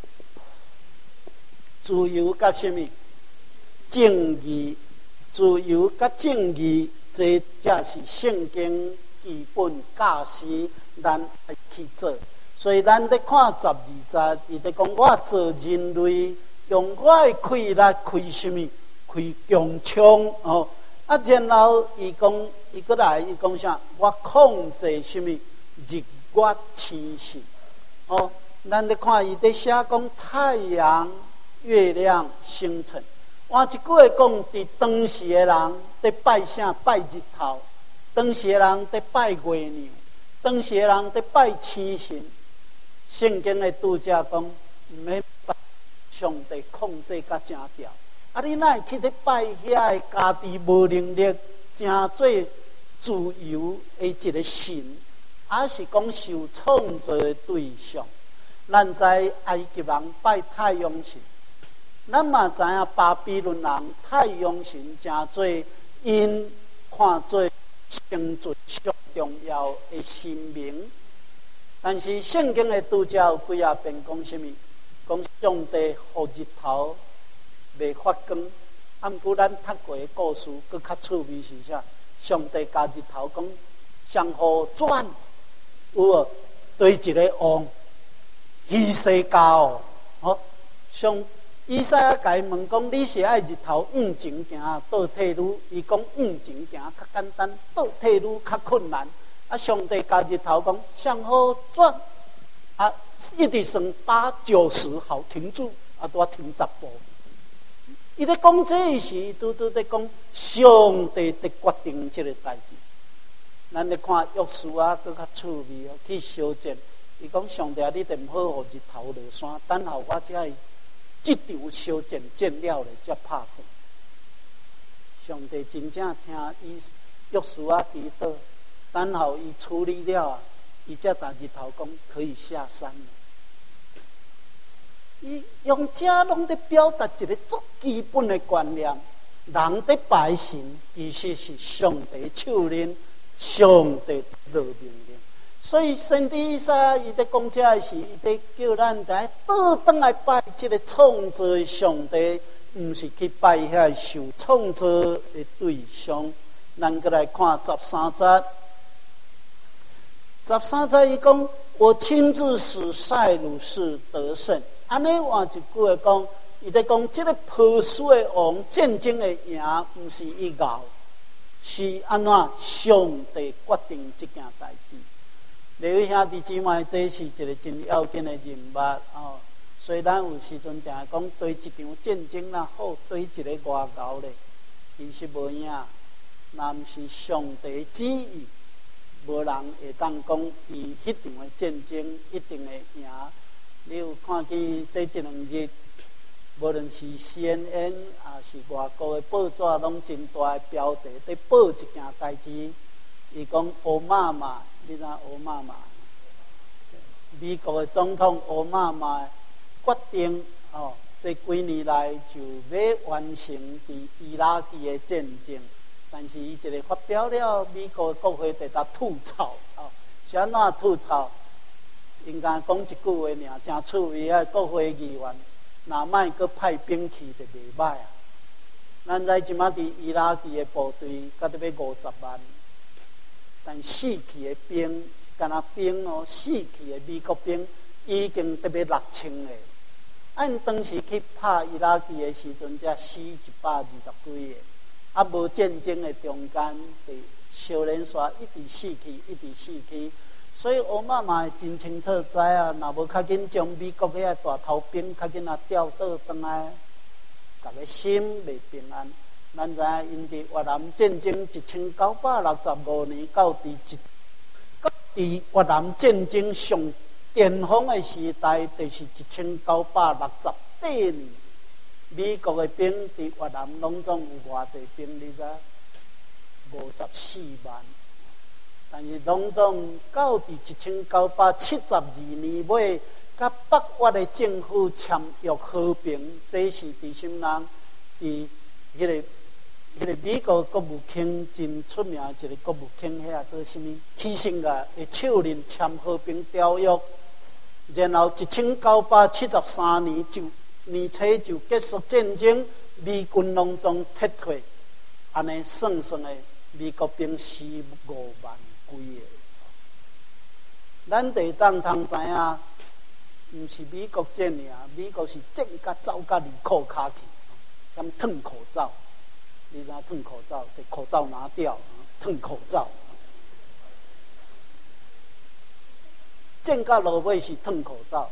自由甲什么正义，自由甲正义，这才是圣经基本教示，咱爱去做。所以咱在看十二节，伊伫讲我做人类，用我的气力开什么？开强枪哦。啊，然后伊讲。伊过来，伊讲啥？我控制什么？日月星辰。哦，咱咧看伊在写讲太阳、月亮、星辰。换一句话讲，伫当时的人在拜啥？拜日头；当时的人在拜月亮；当时的人在拜星辰。圣经的拄则讲，毋免拜上帝控制甲正调。啊，你哪会去咧拜遐个家己无能力、正做？自由的一个神，还是讲受创造的对象。咱在埃及人拜太阳神，咱嘛知影巴比伦人太阳神真做因看做生存上重要的神明。但是圣经的拄则有几啊遍讲什么？讲上帝互日头未发光。啊，毋过咱读过的故事，佫较趣味是啥？上帝甲日头讲，相互转，有无？对一个王，希西家哦，哦，上以赛亚甲伊问讲，你是爱日头往前行，倒退路？伊讲往前行较简单，倒退路较困难。啊，上帝甲日头讲，相互转，啊，一直算八九十，好停住，啊，都要停十步。伊咧讲这时，拄拄在讲上帝在决定这个代志。咱咧看约书亚佫较趣味哦，去修正。伊讲上帝，你得唔好互日头落山，等候我才会即场修正建了咧，才拍算。上帝真正听伊约书亚祈祷，等候伊处理了，伊才甲日头讲可以下山了。伊用这拢在表达一个足基本的观念：人在拜神，其实是上帝手令，上帝落命令。所以先知以赛亚伊在讲这时，伊在叫咱来倒转来拜这个创造的上帝，毋是去拜遐受创造的对象。咱过来看十三节，十三节伊讲：我亲自使塞鲁士得胜。安尼换一句话讲，伊在讲这个波斯的王战争的赢，毋是伊熬，是安怎上帝决定这件代志。各位兄弟姊妹，这是一个真要紧的人物哦。所以咱有时阵定讲，对一场战争啦好，对一个外交咧，其实无影。若毋是上帝旨意，无人会当讲伊迄场的战争一定会赢。你有看见这一两日， 无论是 C N N 啊，是外国的报纸，拢真大的标题在报一件代志。伊讲奥马马，你知奥马马？美国的总统奥马马决定哦，这几年来就要完成伫伊拉克的战争。但是伊一个发表了美国的国会在搭吐槽哦，是安怎吐槽？应该讲一句话尔，真趣味啊！国会议员若莫阁派兵去，就袂歹啊。咱知即马伫伊拉克的部队，甲得要五十万，但死去的兵，敢若兵哦，死去的美国兵已经得要六千个。按当时去拍伊拉克的时阵，才死一百二十几个。啊，无战争的中间，伫小连续一直死去，一直死去。所以奥马马真清楚知啊，若无较紧将美国遐大头兵较紧啊调倒转来，大家心袂平安。咱知影，因伫越南战争一千九百六十五年到伫一，到伫越南战争上巅峰的时代，就是一千九百六十八年。美国的兵伫越南拢总有偌济兵，你知？五十四万。但是拢总到伫一千九百七十二年尾，甲北越的政府签约和平，这是伫什么人？伫迄个迄个美国国务卿真出名一个国务卿，遐做什么？牺牲个的手令签和平条约，然后一千九百七十三年就。年初就结束战争，美军拢总撤退，安尼算算的，美国兵死五万几个。咱得当通知影，毋是美国战尔，美国是战甲走甲离裤骹去，咁脱口罩，你知影脱口罩？把口罩拿掉，脱口罩。战甲落尾是脱口罩。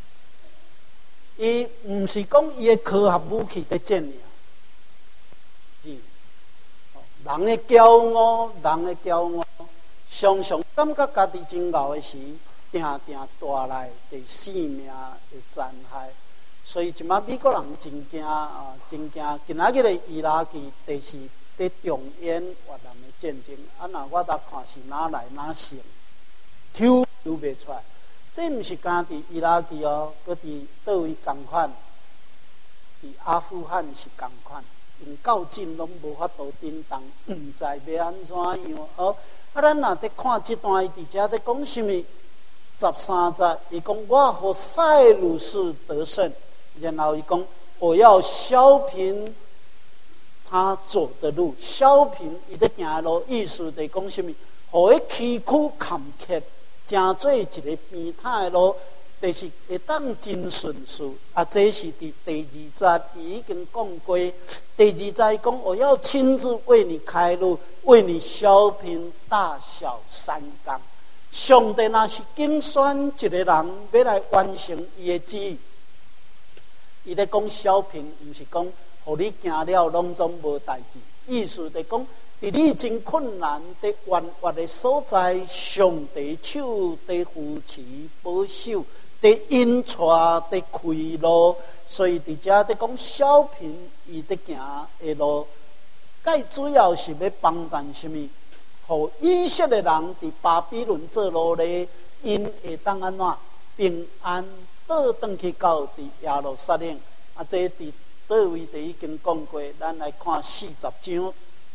伊毋是讲伊的科学武器在战尔，是人的骄傲，人的骄傲，常常感觉家己真牛的时，定定带来对生命的残害。所以即马美国人真惊啊，真惊！今仔日的伊拉克就是在重演越南的战争，啊，若我搭看是哪来哪成，抽抽袂出来。这毋是干伫伊拉克哦，搁伫倒位共款，伫阿富汗是共款，因到今拢无法度振动，毋知要安怎样哦。啊，咱若伫看即段，伊伫遮伫讲什么？十三节，伊讲我和塞鲁士得胜，然后伊讲我要削平他走的路，削平伊的行路，意思就是讲什么？互伊崎岖坎坷。真做一个平坦的路，就是会当真顺遂。啊，这是伫第二节已经讲过。第二节讲，我要亲自为你开路，为你削平大小山冈。上帝若是竞选一个人要来完成伊的旨意，伊咧讲削平，毋是讲互你行了拢总无代志，意思就是讲。伫你真困难、伫弯弯的所在，上帝手伫扶持、保守、伫引带、伫开路，所以伫遮伫讲小平伊伫行的路，介主要是要帮助什么？互以色列人伫巴比伦做奴隶，因会当安怎平安倒转去到伫耶路撒冷？啊，这伫倒位就已经讲过，咱来看四十章。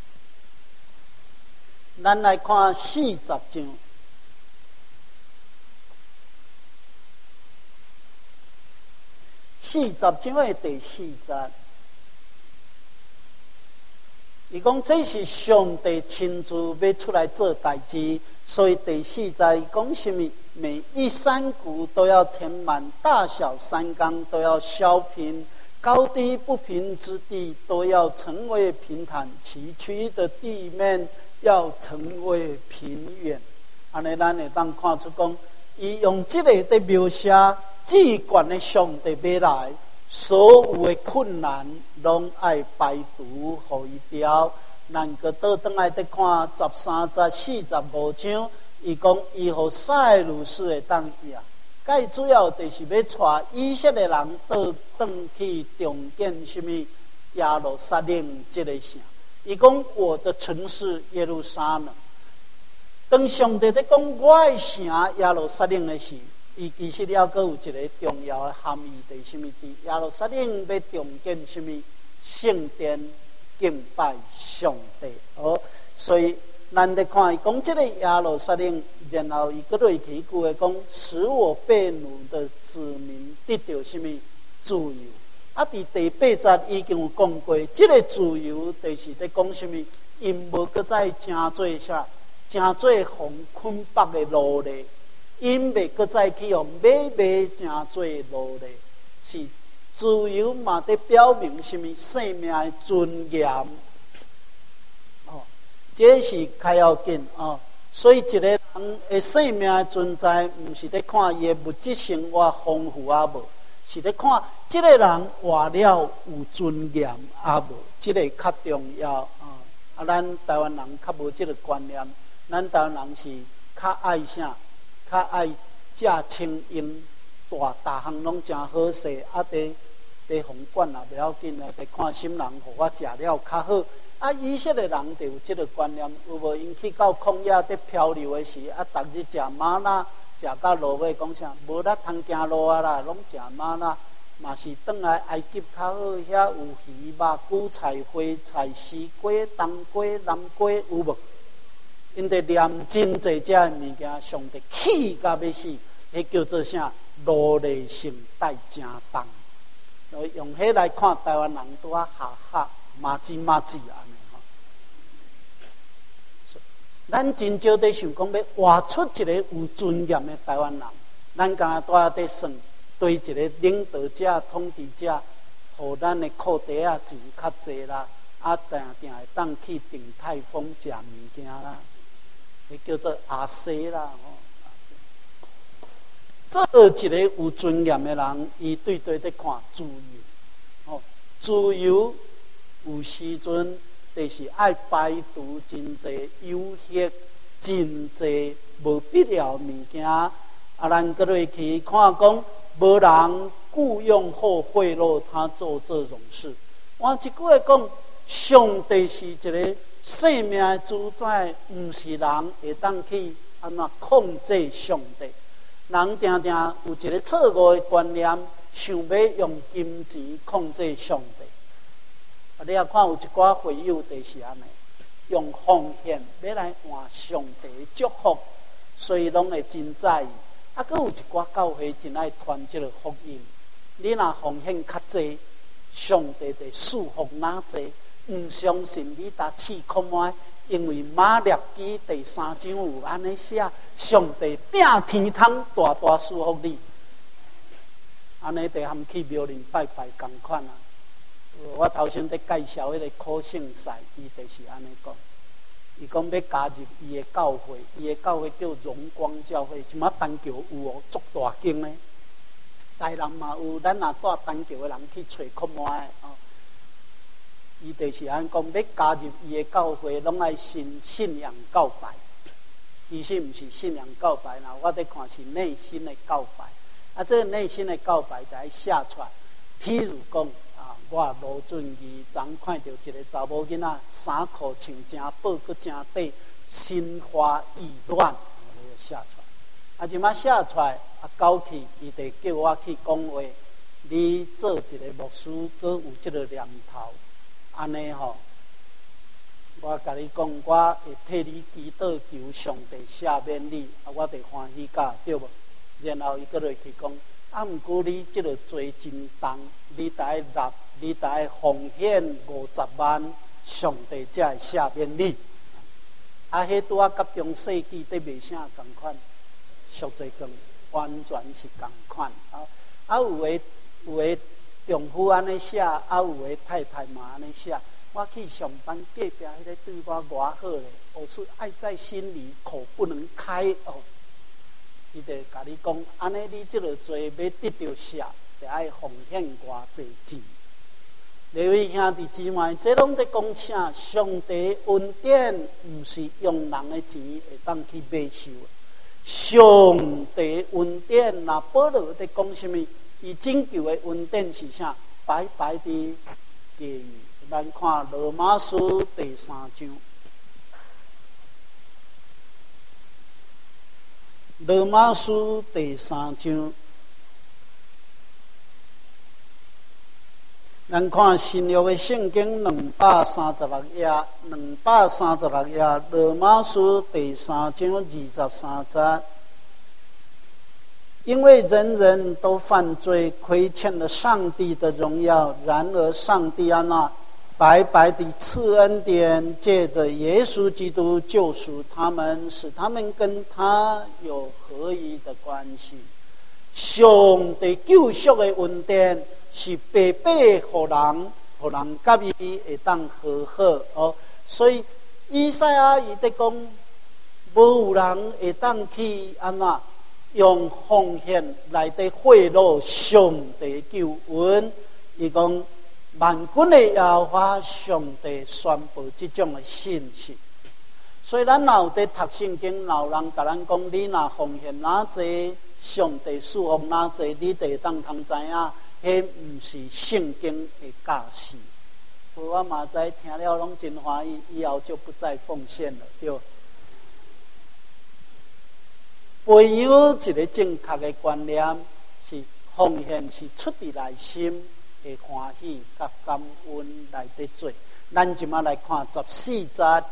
咱来看四十章，四十章的第四节，伊讲这是上帝亲自要出来做代志，所以第四节讲什么？每一山谷都要填满，大小山冈都要削平，高低不平之地都要成为平坦，崎岖的地面。要成为平原，安尼咱会当看出讲，伊用这个在描写至高的上帝要来，所有的困难拢爱排除，互伊掉。咱个倒转来再看十三节四十五章，伊讲伊互塞鲁士会当赢， 介主要就是要带以色列人倒转去重建什么耶路撒冷这个城。伊讲我的城市耶路撒冷。当上帝在讲我的城耶路撒冷的时，伊其实了阁有一个重要的含义，就是什么？伫耶路撒冷要重建什么圣殿，敬拜上帝。哦，所以咱得看伊讲这个耶路撒冷，然后伊搁落去一句话讲，使我被掳的子民得到什么自由？啊，伫第八节已经有讲过，这个自由就是在讲什么？因无搁再真做啥，真做互捆绑的奴隶，因未搁再去用买卖真做奴隶，是自由嘛？在表明什么？生命的尊严。哦，这是较要紧哦。所以一个人的生命的存在，毋是咧看伊的物质生活丰富啊无。是咧看这个人活了有尊严啊无，这个较重要啊！啊，咱台湾人较无这个观念，咱台湾人是较爱啥？较爱食清英，大大项拢真好势，啊，地地红馆也不要紧啊，得看心人，互我食了较好。啊，以色列人就有这个观念，有无？因去到旷野在漂流的时，啊，逐日食玛纳。食到落尾讲啥？无力通行路啊啦，拢食玛纳，嘛是转来埃及较好，遐有鱼肉、韭菜、花菜、西瓜、冬瓜、南瓜，有无？因得念真济遮的物件，上帝气甲要死，迄叫做啥？奴隶性带正重。用迄来看台湾人拄啊下下麻子麻子安尼吼。咱真少在想讲要活出一个有尊严的台湾人，咱敢若拄啊在算对一个领导者、统治者，互咱的裤袋啊钱较济啦，啊定定会当去鼎泰丰食物件啦，迄叫做阿西啦吼。做一个有尊严的人，伊对对在看自由，哦，自由有时阵。就是爱排除真济有限、真济无必要物件，啊，咱搁落去看讲，无人雇用或贿赂他做这种事。换一句话讲，上帝是一个生命的主宰，毋是人会当去安怎控制上帝。人定定有一个错误的观念，想要用金钱控制上帝。你也看有一寡会友就是安尼，用奉献要来换上帝的祝福，所以拢会真在意。啊，佫有一寡教会真爱传这个福音。你若奉献较济，上帝就赐福哪济。毋相信你搭试看卖，因为马列基第三章有安尼写，上帝拼天通大大赐福你。安尼就含去庙里拜拜同款啊。我头先在介绍迄个考圣赛，伊就是安尼讲。伊讲要加入伊的教会，伊的教会叫荣光教会，像啊单桥有哦，足大间呢。台南嘛有，咱若住单桥的人去找看卖哦。伊就是安讲，要加入伊的教会，拢爱信信仰告白。其实毋是信仰告白啦，我在看是内心的告白。啊，这个内心的告白就爱写出来。譬如讲。我罗俊义昨看到一个查某囡仔，衫裤穿真薄，阁真短，心花意乱，我就写出来。啊，即摆写出来，啊，到去伊就叫我去讲话。你做一个牧师，阁有这个念头，安尼吼，我甲你讲，我会替你祈祷求上帝赦免你，啊，我就欢喜甲，对无？然后伊阁落去讲，啊，毋过你这个罪真重，你得爱纳。你得爱奉献五十万，上帝才会赦免你。啊，迄拄啊，甲中世纪伫卖啥共款，赎罪券完全是共款。啊，啊有诶有诶丈夫安尼写，啊有诶太太嘛安尼写。我去上班，隔壁迄个对我偌好咧，我是爱在心里，口不能开哦。伊就甲你讲，安尼你即个罪要得到赦，就爱奉献偌济钱。各位兄弟姊妹，这拢在讲啥？上帝恩典毋是用人的钱会当去买收的。 上帝恩典，那保罗在讲什么？伊拯救的恩典是啥？白白的给予。咱看罗马书第三章，罗马书第三章，咱看新约的圣经两百三十六页，两百三十六页，罗马书第三章二十三节。因为人人都犯罪，亏欠了上帝的荣耀，然而上帝啊那白白的赐恩典，借着耶稣基督救赎他们，使他们跟他有合一的关系。上帝救赎的恩典是白白给人，给人甲伊会当和好哦。所以以赛亚伊在讲，无有人会当去安怎用奉献来的贿赂上帝救恩。伊讲万军的耶和华上帝宣布这种的信息。所以咱若有在读圣经，若有人甲咱讲，你若奉献哪济，上帝赐福哪济，你就当通知影，迄毋是圣经的教示。我嘛知听了拢真欢喜，以后就不再奉献了，对。培养一个正确的观念，是奉献是出自内心的欢喜甲感恩来得做。咱即马来看十四节，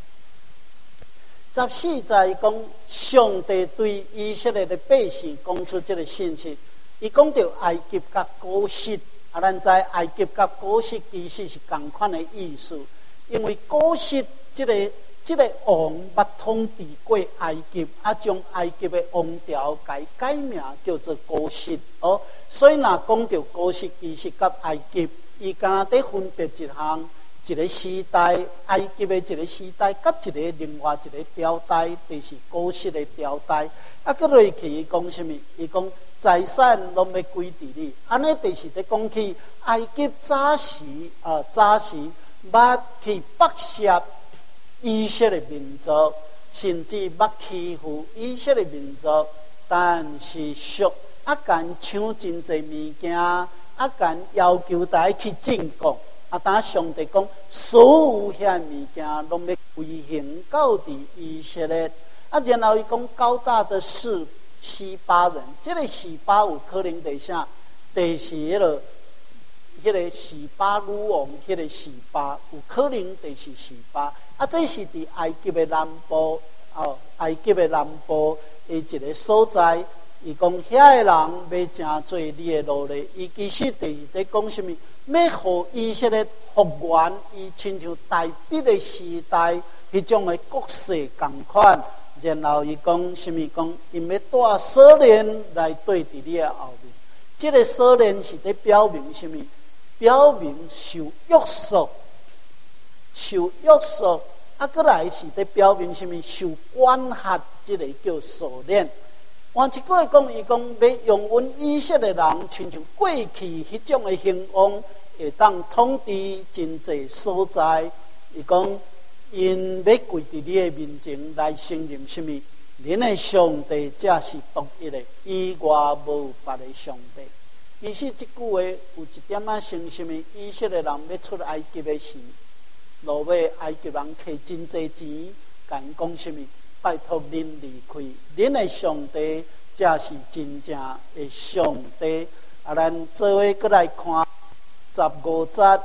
十四节伊讲上帝对以色列的百姓讲出这个信息。伊讲到埃及甲古实，啊，咱知埃及甲古实其实是同款的意思，因为古实这个。这个王捌统治过埃及，啊，将埃及的王朝改改名叫做古实哦。所以若讲到古实，其实甲埃及，伊敢若在分别一项一个时代，埃及的一个时代，甲一个另外一个朝代，就是古实的朝代。啊，搁落去伊讲什么？伊讲财产拢要归伫你，安尼就是在讲起埃及早时啊，早时捌去剥削以色列民族，甚至捌欺负以色列民族，但是属啊敢抢真侪物件，啊敢要求大家去进贡，啊当上帝讲，所有遐物件拢要归还到伫以色列。啊，然后伊讲高大的是西巴人，这个西巴有可能在啥？就是迄个。迄个示巴女王，迄个示巴有可能就是示巴，啊，这是伫埃及的南部，哦，埃及的南部的一个所在。伊讲遐个人要真做你的奴隶，伊其实就是在讲什么？要互以色列复原，伊亲像大笔的时代迄种的国势共款。然后伊讲什么？讲因要带锁链来对伫你的后面，这个锁链是在表明什么？表明受约束，受约束，啊，过来是在表明什么？受管辖，这个叫锁链。换一句话讲，伊讲要用阮以色列人，亲像过去迄种的兴旺，会当统治真济所在。伊讲因要跪伫你的面前来承认什么？恁的上帝才是独一的，以外无别的上帝。其实这句话有一点仔像什么？以色列人要出埃及的时，落尾埃及人摕真济钱，甲因讲什么？拜托恁离开，恁的上帝才是真正的上帝。啊，咱做伙过来看十五节，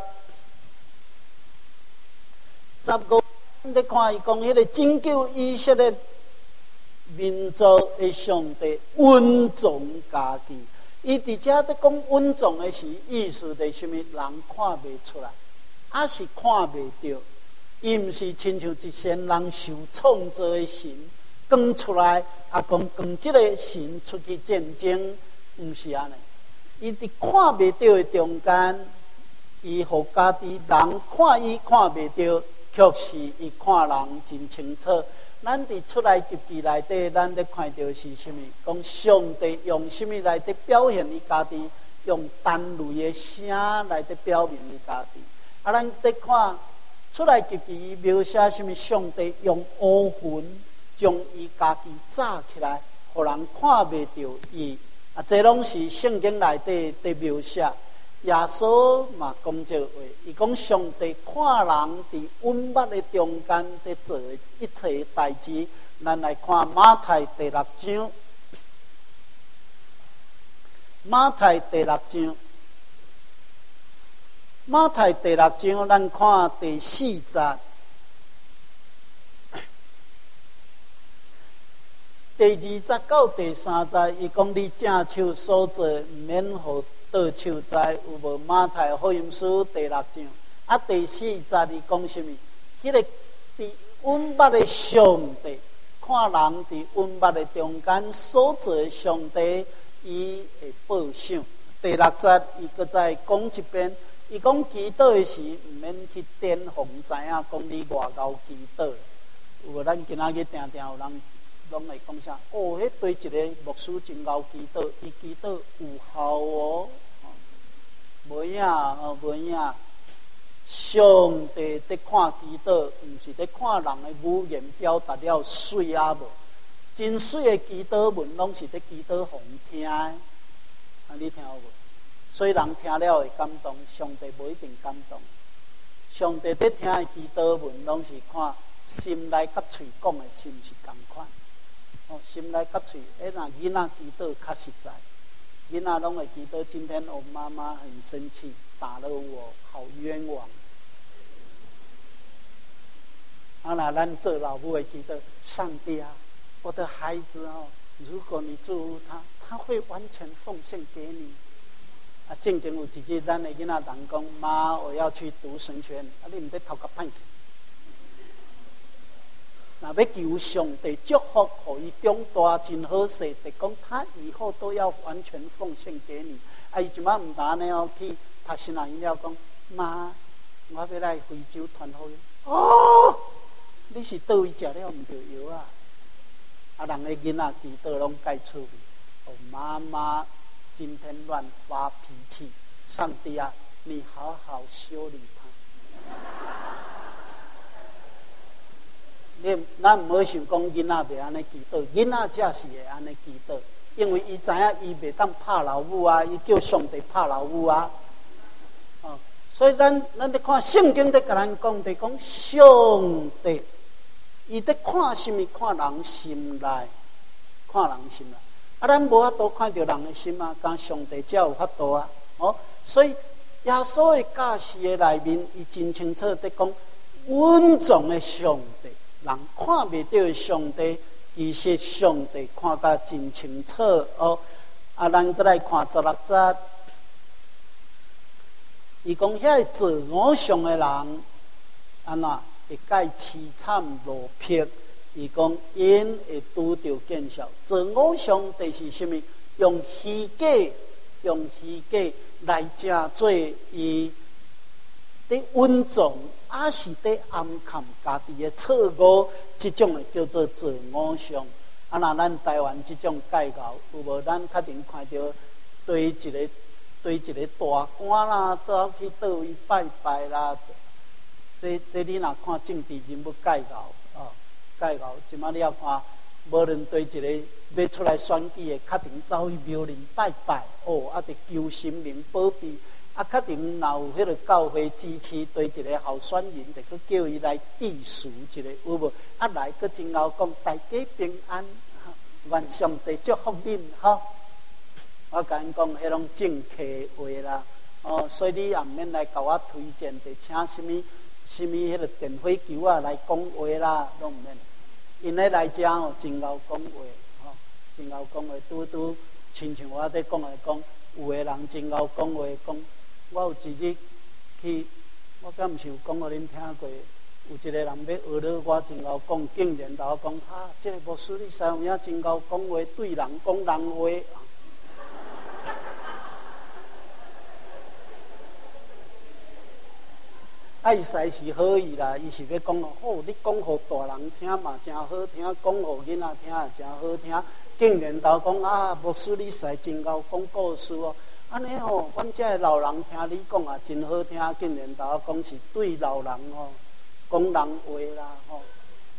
十五你看伊讲迄个拯救以色列民族的上帝，恩重家己。伊伫遮在讲稳重的时，意思是什么？人看袂出来，还是看袂到？伊毋是亲像一仙人受创造的神，讲出来啊，讲讲即个神出去战争，毋是安尼。伊伫看袂到的中间，伊互家己人看伊看袂到，确实伊看人真清楚。咱伫出来及记内底，咱咧看到是什么？讲上帝用什么来伫表现伊家己？用单类的声来伫表明伊家己。啊，咱伫看出来及记描写什么？上帝用乌云将伊家己炸起来，互人看袂到伊。啊，这拢是圣经内底的描写。耶稣嘛讲这话，伊讲上帝看人伫温饱的中间伫做一切代志。咱来看马太第六章，马太第六章，马太第六章，咱看第四节。第二节到第三节，伊讲你正手所做，免互倒手知，有无？马太福音书第六章，啊，第四节伊讲什么？迄、那个伫温饱的上帝，看人伫温饱的中间所做的上帝，伊会报赏。第六节伊搁再讲一遍，伊讲祈祷的时，毋免去点红知影，讲你外交祈祷。有无？咱今仔日定定有人。拢会讲啥？哦，迄对一个牧师真贤祈祷，伊祈祷有效哦。无影哦，无影。上帝伫看祈祷，毋是伫看人的语言表达了水啊无？真水的祈祷文，拢是伫祈祷互听的。啊，你听有无？所以人听了会感动，上帝无一定感动。上帝伫听的祈祷文，拢是看心内甲喙讲的，是毋是共款？哦，心内甲喙，哎，那囡仔祈祷较实在，囡仔拢会祈祷。今天我妈妈很生气，打了我，好冤枉。啊，那咱做老母的祈祷，上帝啊，我的孩子哦，如果你祝福他，他会完全奉献给你。啊，正经有一日，咱的囡仔人讲，妈，我要去读神学院，啊，你毋得头壳歹去。那要求上帝祝福，互伊长大真好势，就讲他以后都要完全奉献给你。啊，伊即摆毋但呢哦，去读神学院了，讲妈，我要来非洲传福音。哦，你是倒位食了毋着药啊？啊，人的囡仔祈祷拢介趣味。哦，妈妈今天乱发脾气，上帝啊，你好好修理他。你咱毋好想讲囡仔袂安尼祈祷，囡仔才是会安尼祈祷，因为伊知影伊袂当拍老母啊，伊叫上帝拍老母啊。哦，所以咱咱咧看圣经咧，甲咱讲伫讲上帝，伊伫看什么？看人心内，看人心内。啊，咱无法度看到人的心啊，讲上帝才有法度啊。哦，所以耶稣的教示的内面，伊真清楚伫讲稳重的上帝。人看袂到的上帝，其实上帝看甲真清楚哦。啊，咱再来看十六节，伊讲遐做偶像的人，安怎会介凄惨落魄？伊讲因会拄着见效。做偶像就是什么？用虚假，用虚假来正做伊的稳重。啊，是伫暗藏家己的错误，即种的叫做做偶像。啊，那咱台湾即种戒教，有无？咱确定看到对一个对一个大官啦，倒去倒位拜拜啦。这这你若看政治人物戒教哦，戒教，即摆你要看，无论对一个要出来选举的，确定走去庙里拜拜哦，啊，得求神明保庇。啊，确定若有迄个教会支持，对一个候选人，就去叫伊来致辞一个，有无？啊，来个真后讲大家平安，愿上帝祝福恁，吼。我甲因讲，迄拢正客话啦，哦，所以你也毋免来甲我推荐，就请什么什么迄个电火球啊来讲话啦，拢毋免。因咧来遮哦，真后讲话，吼，真后讲话，拄拄亲像我伫讲来讲，有个人真后讲话讲。我有一日去，我敢毋是有讲互恁听过，有一个人要学了我真后讲，竟然甲我讲，哈，这个牧师你使有影真后讲话，对人讲人话。啊，伊使是好意啦，伊是要讲哦，好，你讲互大人听嘛，真好听；讲互囡仔听也真好听。竟然甲我讲啊，牧师你使真后讲故事哦。安尼吼，阮遮的老人听你讲也真好听，竟然甲我讲是对老人吼讲人话啦吼。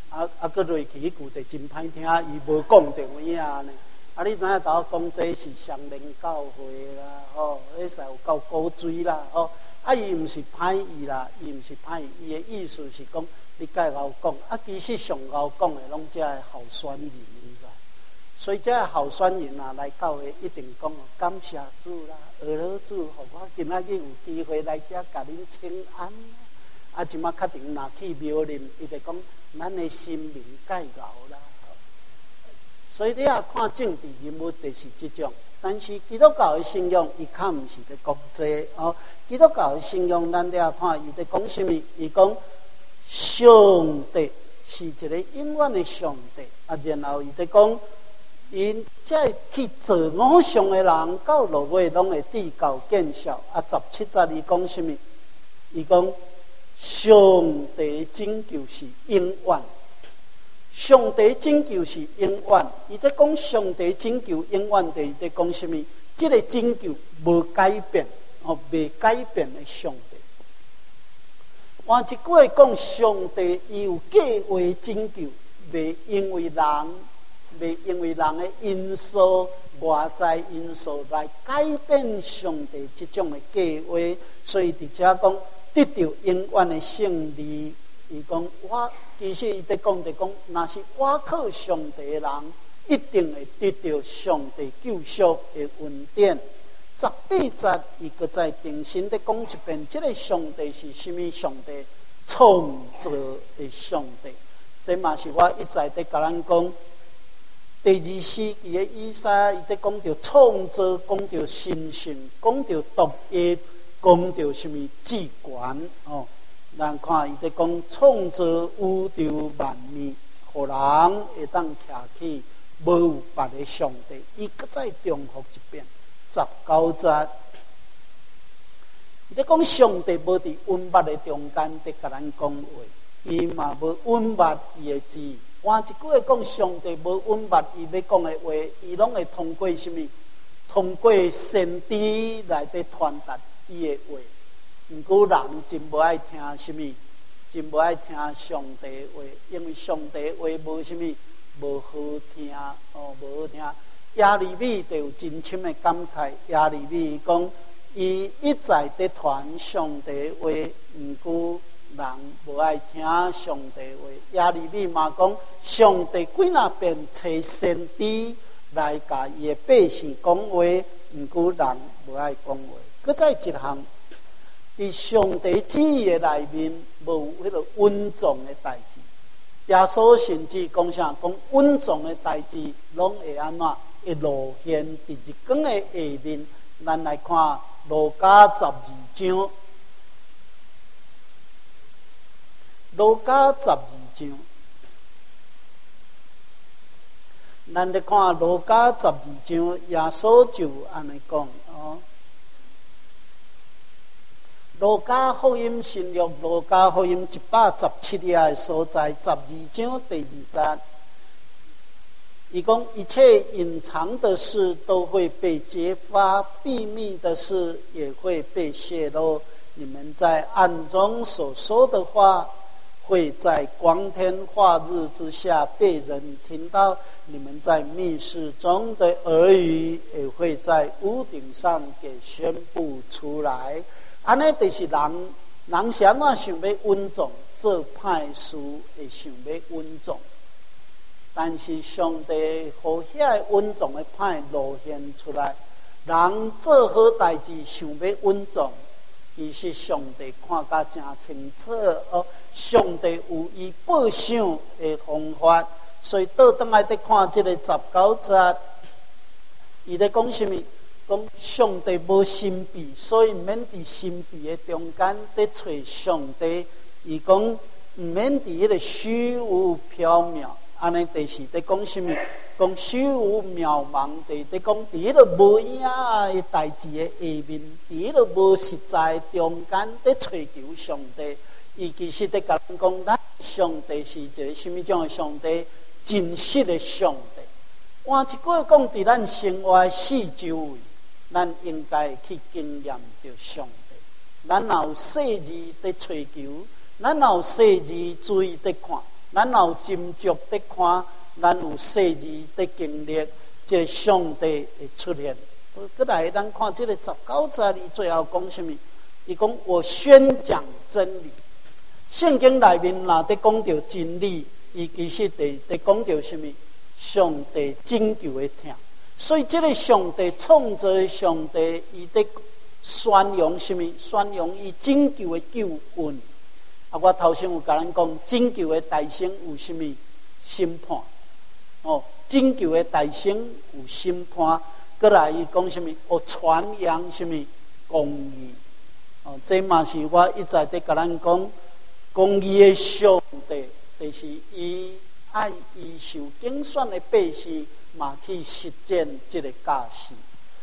啊啊，搁落去迄句就真歹听，伊无讲就有影呢。啊，你知影头讲这是上灵教会啦，吼，迄使有够古锥啦，吼。啊，伊毋是歹意啦，伊毋是歹意，伊的意思是讲，你甲我讲，啊，其实上我讲的拢遮的候选人，你知？所以遮的候选人啊，来教会一定讲哦，感谢主啦，俄罗主，互我今仔日有机会来遮甲恁请安。啊，即马确定若去庙林，伊就讲咱的心灵改熬啦。所以你也看政治人物就是即种。但是基督教的信仰，伊较毋是咧讲这哦。基督教的信仰，咱了看伊在讲什么？伊讲上帝是一个永远的上帝啊。然后伊在讲，因再去做偶像的人，到落尾拢会地高见效啊。十七节伊讲什么？伊讲上帝拯救是永远。上帝拯救是永远，伊在讲上帝拯救永远，就是在讲什么？这个拯救无改变，哦，未改变的上帝。换一句话讲，上帝伊有计划拯救，未因为人，未因为人的因素、外在因素来改变上帝这种的计划，所以伫遮讲得到永远的胜利。伊讲我其实伊在讲就讲，若是我靠上帝的人，一定会得到上帝救赎的恩典。十八节伊搁再重新的讲一遍，这个上帝是什么上帝？创造的上帝。这嘛是我一再在甲咱讲，第二世纪的以赛亚，伊在讲到创造，讲到神性，讲到独一，讲到什么至权哦。咱看伊在讲创造宇宙万物，互人会当徛起无有别的上帝。伊搁再重复一遍，十九节，伊在讲上帝无伫温密的中间，在甲咱讲话，伊嘛无温密伊的字。换一句话讲，上帝无温密伊要讲的话，伊拢会通过什么？通过先知来伫传达伊的话。毋过人真无爱听什么，真无爱听上帝话，因为上帝话无什么，无好听哦，无好听。亚利米就有真深的感慨。亚利米讲，伊一再在传上帝话，毋过人无爱听上帝话。亚利米嘛讲，上帝几若遍找先知来甲伊的百姓讲话，毋过人无爱讲话。搁再一项。伫上帝旨意的内面，无迄个稳重的代志。耶稣甚至讲啥？讲稳重的代志，拢会安怎？会露现伫日光的下面。咱来看路加十二章，路加十二章，咱来看路加十二章，耶稣就安尼讲哦。路加福音新约，路加福音一百十七页的所在，十二章第二节，伊讲一切隐藏的事都会被揭发，秘密的事也会被泄露。你们在暗中所说的话，会在光天化日之下被人听到；你们在密室中的耳语，也会在屋顶上给宣布出来。安尼就是人，人是安怎想要稳重，做歹事会想要稳重，但是上帝互遐稳重的歹露现出来。人做好代志想要稳重，其实上帝看甲真清楚哦。上帝有伊报赏的方法，所以倒转来再看这个十九节，伊在讲什么？讲上帝无神秘，所以毋免伫神秘的中间在找上帝。伊讲毋免伫迄个虚无缥缈，安尼就是在讲什么？讲虚无渺茫，就是在讲伫迄个无影的代志的下面，伫迄个无实在的中间在找求上帝。伊其实在甲咱讲，咱上帝是一个什么种的上帝？真实的上帝。换一句话讲，伫咱生活的四周围。咱应该去经验着上帝。咱若有细字在追求，咱若有细字注意在看， 咱有斟酌在看，咱有细致在经历，这个上帝会出现。过来，咱看这个十九节里最后讲什么？伊讲我宣讲真理。圣经内面若在讲到真理，伊其实在在讲到什么？上帝拯救的听。所以，这个上帝创造的上帝，伊在宣扬什么？宣扬伊拯救的救恩。啊，我头先有甲咱讲，拯救的大声有什么审判？哦，拯救的大声有审判。过来，伊讲什么？我传扬什么公义？哦，这嘛是我一直在甲咱讲，公义的上帝，就是伊爱伊受竞选的百姓，嘛去实践这个价值。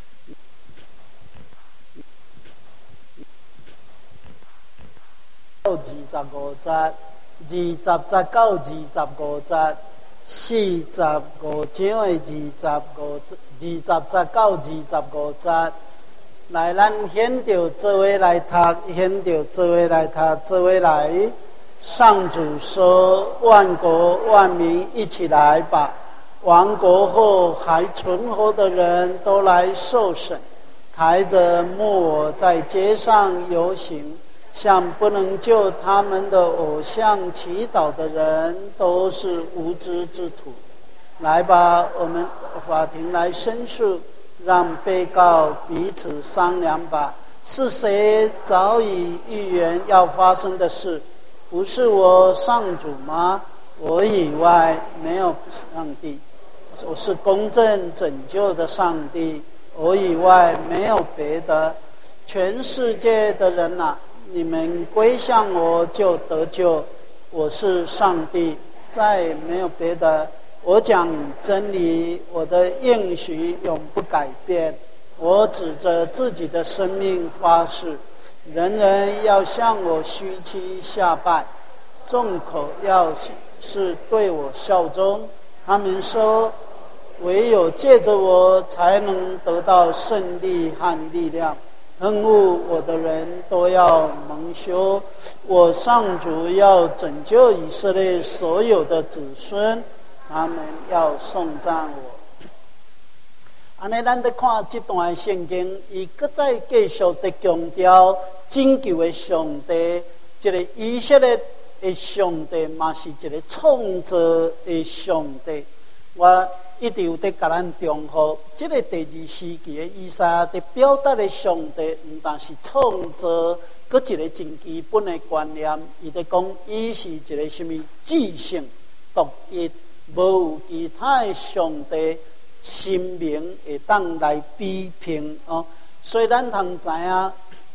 到二十五节，二十节到二十五节，四十五章的二十五，二十节到二十五节，来咱显着做位来读，显着做位来读，做位来。上主说：“万国万民一起来吧！亡国后还存活的人都来受审，抬着木偶在街上游行。”向不能救他们的偶像祈祷的人都是无知之徒。来吧，我们法庭来申诉，让被告彼此商量吧。是谁早已预言要发生的事？不是我上主吗？我以外没有上帝。我是公正拯救的上帝，我以外没有别的。全世界的人啊，你们归向我就得救，我是上帝，再没有别的。我讲真理，我的应许永不改变。我指着自己的生命发誓，人人要向我屈膝下拜，众口要是对我效忠。他们说，唯有借着我才能得到胜利和力量。恨恶我的人都要蒙羞，我上主要拯救以色列所有的子孙，他们要颂赞我。安尼，咱在看这段圣经，伊搁再继续的强调拯救的上帝，这个以色列的上帝嘛是一个创造的上帝。我一直有在甲咱重复，这个第二时期的以赛亚在表达的上帝，唔但是创造，搁一个真基本的观念，伊在讲，伊是一个什么至圣独一，无有其他的上帝神明会当来比拼哦。所以咱通知影，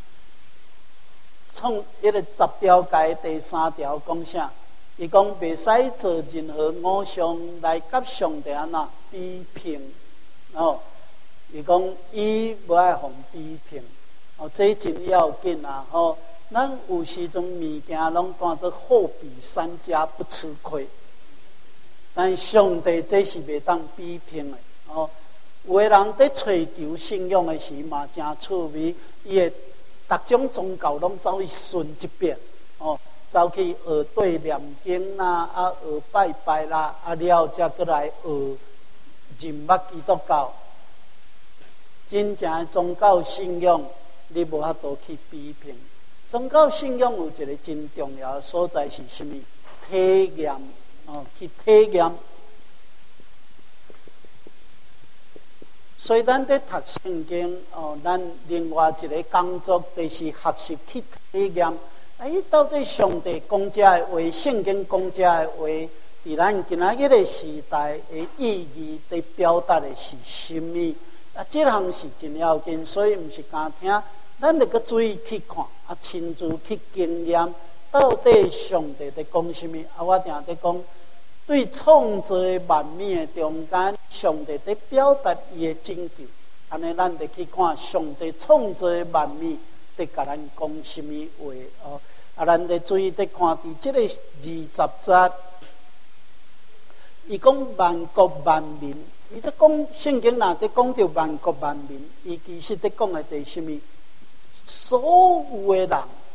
创一个十条界第三条讲啥？伊讲袂使做任何偶像来甲上帝安那比拼，哦，伊讲伊无爱互比拼，哦，这真要紧啊！吼，咱有时阵物件拢当作货比三家不吃亏，但上帝这是袂当比拼的，哦，有的人在追求信仰的时嘛，真趣味，伊会逐种宗教拢走去顺一遍，哦。走去学对念经啦，啊学拜拜啦，啊了才过来学认捌基督教。真正的宗教信仰，你无法度去比拼。宗教信仰有一个真重要的所在是什么？体验哦，去体验。所以咱在读圣经哦，咱另外一个工作就是学习去体验。哎，到底上帝讲这的话，圣经讲这的话，伫咱今仔日的时代的意义，在表达的是什么？啊，这项是真要紧，所以唔是单听，咱得个注意去看，啊，亲自去经验，到底上帝在讲什么？啊，我定在讲，对创造的万物的中间，上帝在表达伊的拯救。安尼，咱得去看上帝创造的万物。在甲咱讲什么话哦？啊，咱得注意在看伫这个二十节，伊讲万国万民，伊在讲圣经哪在讲到万国万民，伊其实在讲的是什么？所有的人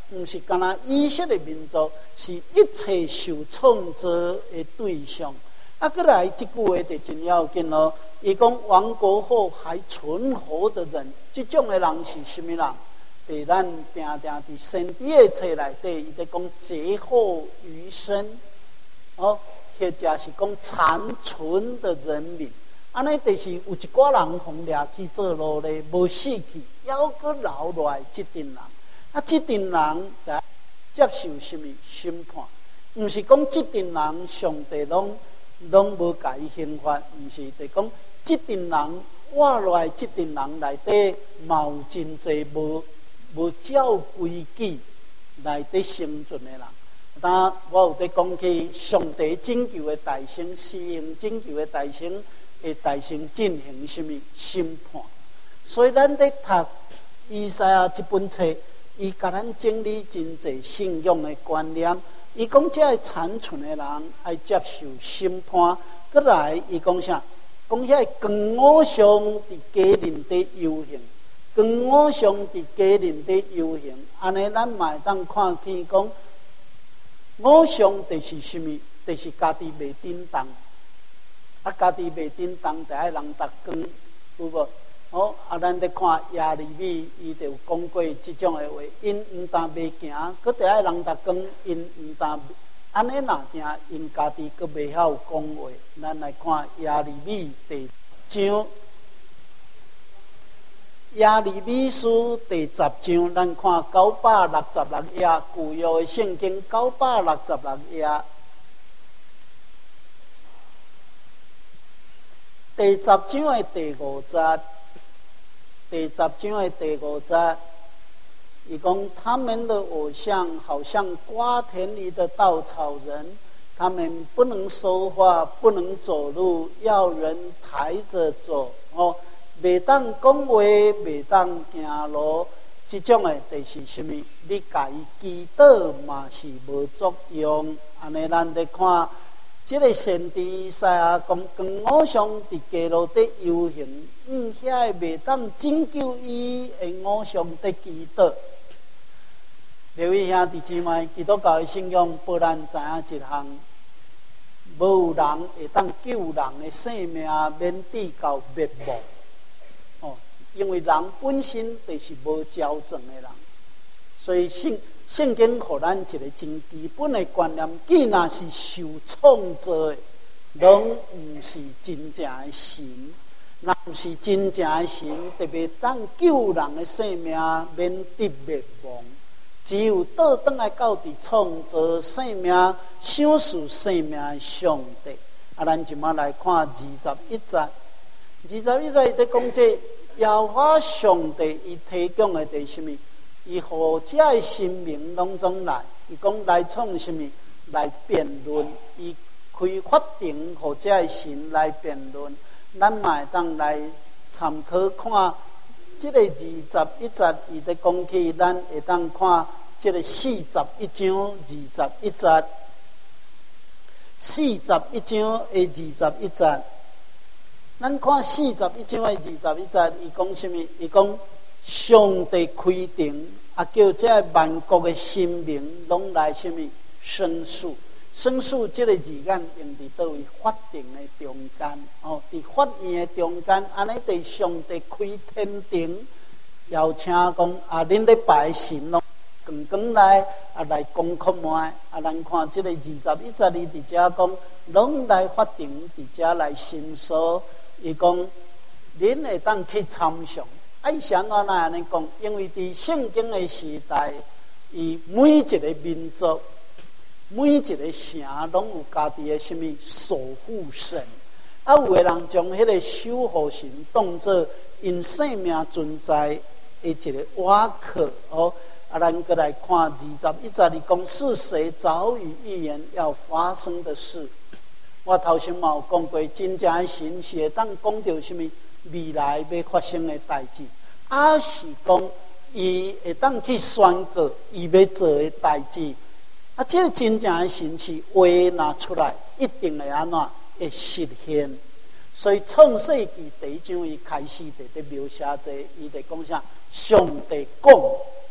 毋是干那以色列民族，是一切受创造的对象。啊，过来这句话就真要紧咯。伊讲亡国后还存活的人，这种的人是什么人？伫咱定定伫圣经的册内底，伊在讲劫后余生，哦，或者是讲残存的人民。安尼就是有一寡人互掠去做奴隶，无死去，还阁留落来这群人。啊，这群人来接受什么审判？毋是讲这群人上帝拢拢无甲伊刑罚，毋是，就讲这群人活落来，这群人内底嘛有真济无无照规矩来底生存的人。当我有在讲起上帝拯救的大成，施行拯救的大成。会大成进行什么审判？所以咱在读以赛亚这本册，伊甲咱整理真侪信仰的观念。伊讲这些残存的人爱接受审判，过来伊讲啥？讲遐光偶像伫家人伫游行，光偶像伫家人伫游行，安尼咱嘛会当看见讲，偶像就是什么？就是家己袂叮当。啊，家己袂叮当，就爱人逐光，有无？哦，啊，咱咧看亚利米，伊就有讲过即种诶话，因毋但袂行，佮就爱人逐光，因毋但安尼若行，因家己佮袂晓讲话。咱来看亚利米第章，亚利米书第十章，咱看九百六十六页，旧约诶圣经九百六十六页。第十章的第五节，第十章的第五节，伊讲他们的偶像好像瓜田里的稻草人，他们不能说话，不能走路，要人抬着走。哦，袂当讲话，袂当行路，这种的就是什么？你家己祈祷嘛是无作用。安尼，咱在看。这个先知以赛亚讲，光偶像伫街路底游行，嗯，遐袂当拯救伊的偶像伫祈祷。各位兄弟姊妹，基督教的信仰，保咱知影一项，无有人会当救人的性命免至到灭亡。哦，因为人本身就是无骄纵的人，所以圣。圣经给咱一个真基本的观念，既然是受创造的，拢毋是真正的神。若毋是真正的神，特别当救人的性命免得灭亡。只有倒转来到伫创造性命、享受性命的上帝。啊，咱即马来看二十一节，二十一节在讲这耶和华上帝伊提供的是什么？伊互这个生命当中来，伊讲来创什么？来辩论。伊开法庭，互这个神来辩论。咱嘛会当来参考看，这个二十一节，伊在讲起，咱会当看这个四十一章二十一节，四十一章的二十一节。咱看四十一章的二十一节，伊讲什么？伊讲。上帝开庭，啊，叫这万国的神明拢来什么申诉？申诉这个字眼用伫倒位？法庭的中间，哦，伫法院的中间，安尼伫上帝开天庭，邀请讲啊，恁咧拜神咯，刚刚来啊来讲看卖，啊，咱看这个二十一节里伫遮讲，拢来法庭伫遮来申诉，伊讲恁会当去参详。爱啥我那安尼讲？因为伫圣经的时代，伊每一个民族、每一个城拢有家己的什么守护神。啊，有的人将迄个守护神当作因生命存在的一个瓦壳哦。啊，咱过来看二十一节里讲是谁早已预言要发生的事。我头先嘛有讲过，真正的神是会当讲到什么？未来要发生的代志，啊是讲伊会当去宣告伊要做的代志，啊，这个真正的神是话拿出来，一定会安怎会实现。所以创世纪第一章伊开始就在描写这，伊在讲啥？上帝讲，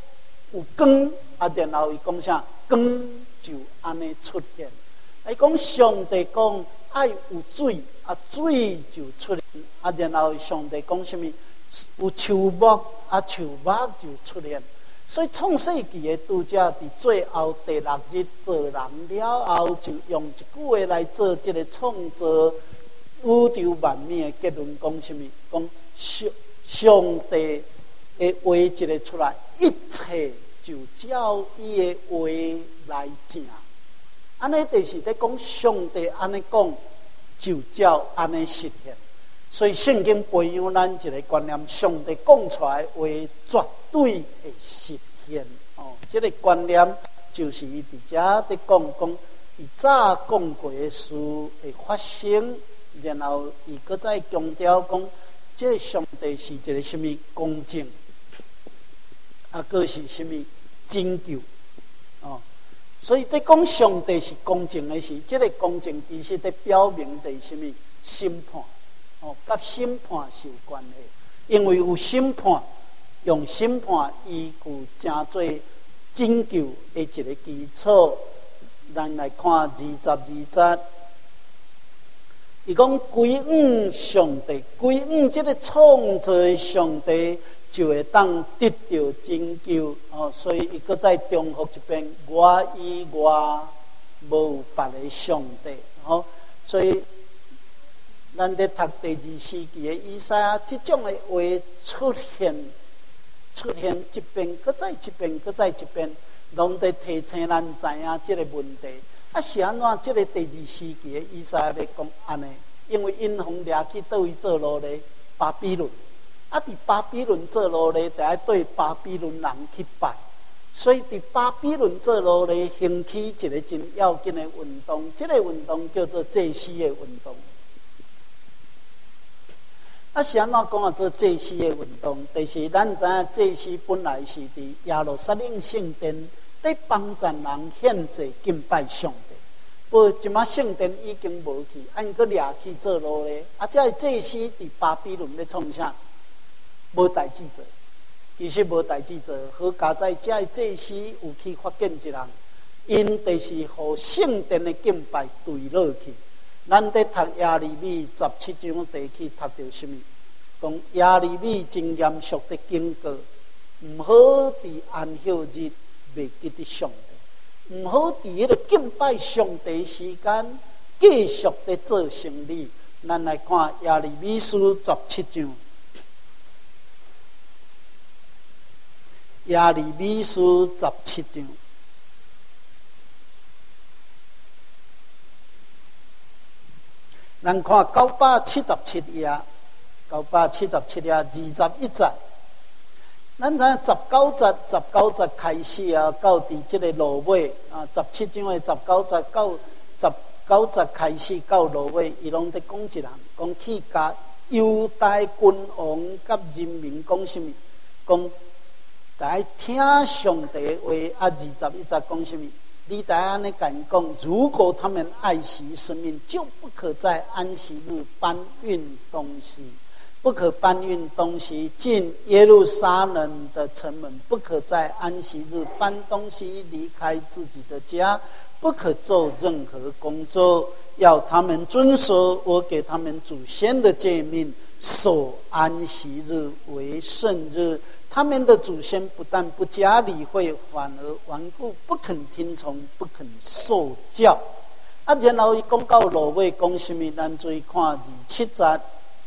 有光，啊，然后伊讲啥？光就安尼出现。伊讲上帝讲爱有水，啊，水就出现。啊，然后上帝讲什么？有树木，啊，树木就出现。所以创世纪的拄则伫最后第六日做人了后，就用一句话来做这个创造宇宙万物的结论，讲什么？讲上上帝的话一个出来，一切就照伊的话来成。安尼就是在讲上帝安尼讲，就照安尼实现。所以圣经培养咱一个观念：上帝讲出来话绝对会实现。哦，这个观念就是伊伫遮在讲讲，伊早讲过的事会发生，然后伊搁再强调讲，这个上帝是一个什么公正，啊，搁是什么拯救。哦，所以在讲上帝是公正的时，这个公正其实在表明的什么审判。哦，甲审判是有关系，因为有审判，用审判依据真做拯救的一个基础。咱来看二十二节，伊讲归五上帝，归五这个创造的上帝就会当得到拯救。哦，所以伊搁再重复一遍：我以外无别的上帝。哦，所以。咱在读第二世纪的以赛亚，这种的话出现，出现一遍，搁再一遍，搁再一遍，拢在提醒咱知影这个问题。啊，是安怎？这个第二世纪的以赛亚要讲安尼，因为因互掠去倒位做奴隶，巴比伦。啊，伫巴比伦做奴隶，就要对巴比伦人去拜。所以伫巴比伦做奴隶，兴起一个真要紧的运动，这个运动叫做祭司的运动。啊，是安怎讲啊？做祭司的运动，就是咱知影祭司本来是伫耶路撒冷圣殿，在帮助人献祭敬拜上帝。不，即马圣殿已经无去，按个掠去做奴隶。啊，这祭司伫巴比伦咧创啥？无代志做，其实无代志做。好加在这祭司有去发现一人，因就是互圣殿的敬拜对落去。咱在读耶利米十七章第去读到什么？讲耶利米真严肃的警告，唔好伫安息日袂记得上帝，唔好伫迄个敬拜上帝时间继续的做生意。咱来看耶利米书十七章，耶利米书十七章。咱看九百七十七页，九百七十七页二十一节。咱知影十九节，十九节开始啊，到伫即个落尾啊，十七章的十九节到十九节开始到落尾，伊拢在讲一人，讲去甲犹大君王甲人民讲什么？讲大家听上帝的话啊，二十一节讲什么？你大家呢敢讲，如果他们爱惜生命，就不可在安息日搬运东西，不可搬运东西进耶路撒冷的城门，不可在安息日搬东西离开自己的家，不可做任何工作，要他们遵守我给他们祖先的诫命，守安息日为圣日。他们的祖先不但不加理会，反而顽固，不肯听从，不肯受教。啊，然后伊讲到落尾讲什么？咱注意看二七节。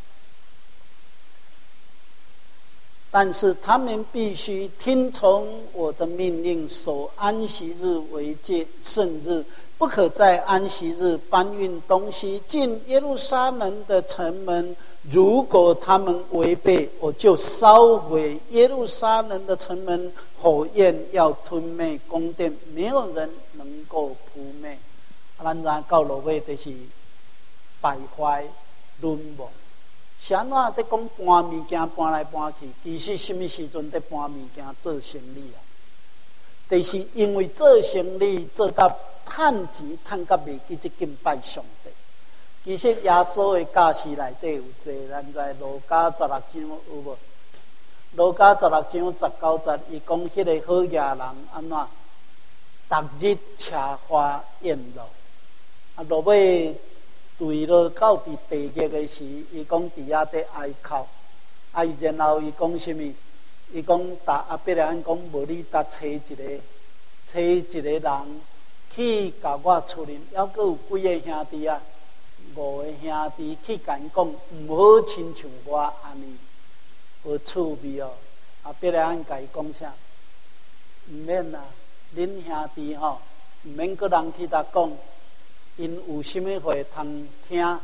但是他们必须听从我的命令，守安息日为戒圣日，不可在安息日搬运东西进耶路撒冷的城门。如果他们违背，我就烧毁耶路撒冷的城门，火焰要吞灭宫殿，没有人能够扑灭。咱知到落尾就是败坏沦亡。是安怎在讲搬物件搬来搬去？其实什么时阵在搬物件做生意啊？就是因为做生意做到趁钱趁到袂记去敬拜上帝。其实耶稣的教示内底有这，咱在路加十六章有无？ 路加十六章十九节，伊讲迄个好野人安怎？逐日车花宴乐，啊，落尾对落到伫地狱的时，伊讲伫遐伫哀哭，啊，然后伊讲什么？伊讲达阿伯人讲无你达找一个，找一个人去甲我出任，还阁有几个兄弟啊？五个兄弟去甲因讲，毋好亲像我安尼，无趣味哦。阿伯人甲伊讲啥？毋免啦，恁兄弟吼，毋免个人去甲讲，因有啥物话通听？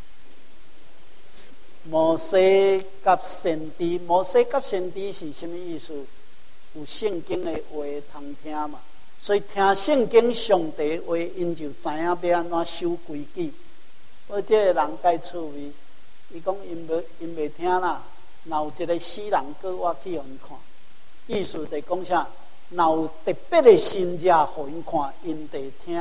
摩西甲先知，摩西甲先知是什么意思？有圣经的话通听嘛，所以听圣经上帝话，因就知影要安怎守规矩。我这个人介趣味，伊讲因袂因袂听啦。若有一个死人过，我去互因看，意思就讲啥？若有特别的新者互因看，因得听。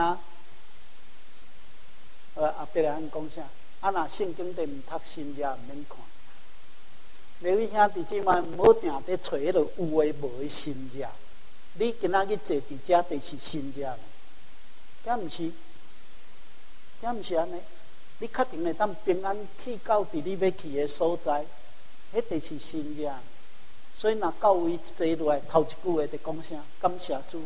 呃，阿伯人讲啥？啊！若圣经地毋读新者，毋免看。每位兄弟姊妹，毋好定伫找迄落有诶无诶新者。你今仔日坐伫遮，就是新者，敢毋是？敢毋是安尼？你确定会当平安去到伫你要去诶所在，迄就是新者。所以若到位坐落来，头一句话就讲啥？感谢主。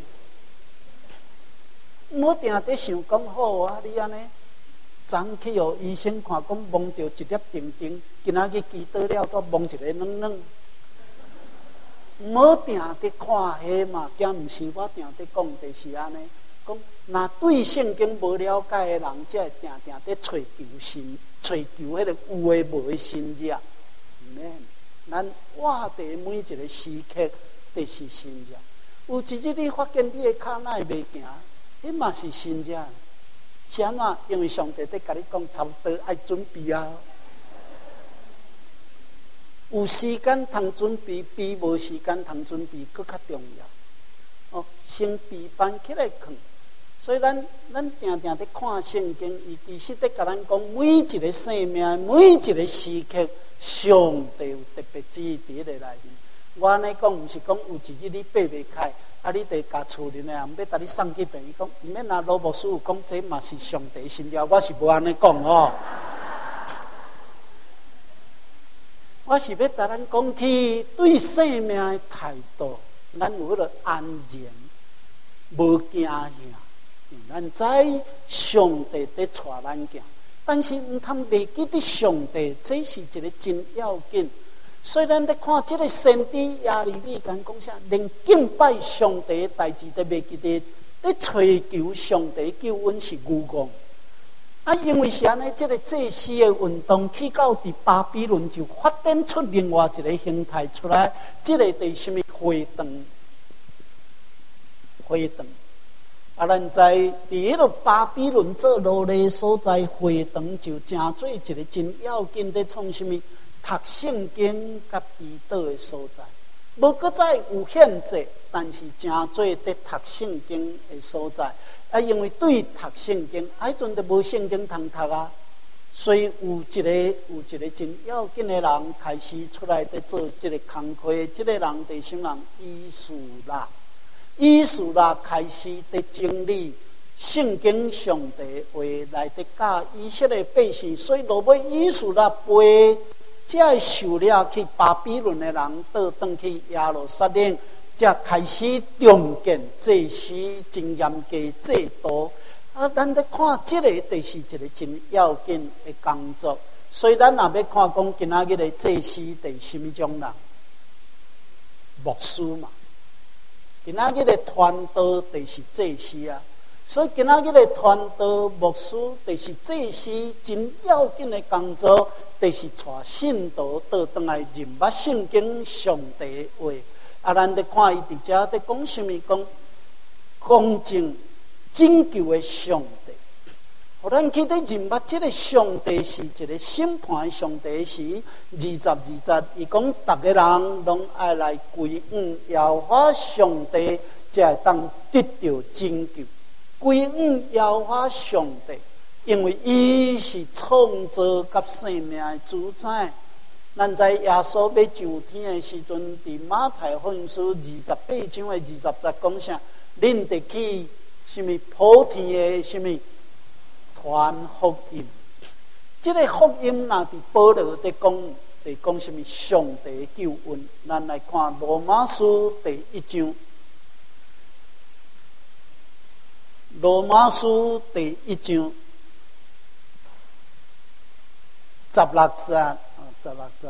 毋好定伫想讲好啊！你安尼。昨去互医生看，讲摸到一粒丁丁，今仔日祈祷了，再摸一个软软。毋好定伫看迄嘛，惊毋是我定伫讲，就是安尼。讲若对圣经无了解的人，才会定定伫找求神，找求迄个有诶无诶神者。毋免，咱活伫每一个时刻，都是神者。有一日你发现你诶脚哪会袂行，迄嘛是神者。是安怎？因为上帝伫甲你讲，差不多爱准备啊。有时间通准备，比无时间通准备更较重要。哦，先备班起来看。所以咱咱定定伫看圣经，伊其实伫甲咱讲，每一个生命，每一个时刻，上帝有特别旨意伫迄个内面。我安尼讲，毋是讲有一日你爬袂开。啊！你得甲厝里的人要甲你送去病院，讲毋免拿罗牧师有讲，这嘛是上帝神条，我是无安尼讲哦。我是要甲咱讲起对生命的态度，咱有迄个安然，无惊吓。咱知上帝在带咱行，但是毋通袂记得上帝，这是一个真要紧。所以咱在看这个先知亚利米讲讲啥，连敬拜上帝的代志都袂记得，在追求上帝救恩是愚妄。啊，因为是安尼，这个祭司的运动去到伫巴比伦就发展出另外一个形态出来，这个就是什么会堂？会堂。啊，咱知伫迄个巴比伦做奴隶所在，会堂就成做一个真要紧的创什么？读圣经甲祈祷的所在，无搁再有限制，但是真做伫读圣经的所在。啊，因为对读圣经，啊，迄阵都无圣经通读啊，所以有一个有一个真要紧的人开始出来伫做这个工课。这个人是什么人？以斯拉。以斯拉开始伫整理圣经上帝话来伫教以色列百姓，所以落尾以斯拉背。才受了去巴比伦的人倒转去耶路撒冷，才开始重建祭司真严格制度。啊，咱在看这个，就是一个真要紧的工作。所以咱若要看讲今仔日的祭司是什么种人？牧师嘛。今仔日的传道就是祭司啊。所以今仔日的传道牧师，就是祭司真要紧的工作，就是带信徒倒转来认捌圣经上帝的话。啊，咱伫看伊伫遮伫讲什么？讲公正拯救的上帝，互咱去伫认捌这个上帝是一个审判的上帝时，二十二节伊讲，逐个人拢爱来归向耶和华上帝，才会当得到拯救。归向耶和华上帝，因为伊是创造甲生命的主宰。 咱在耶稣要上天的时阵，伫马太福音书二十八章的二十节讲啥？恁得去什么普天的什么传福音？这个福音若伫保罗在讲，在讲什么？上帝救恩。咱来看罗马书第一章。罗马书第一章十六节，啊，十六节，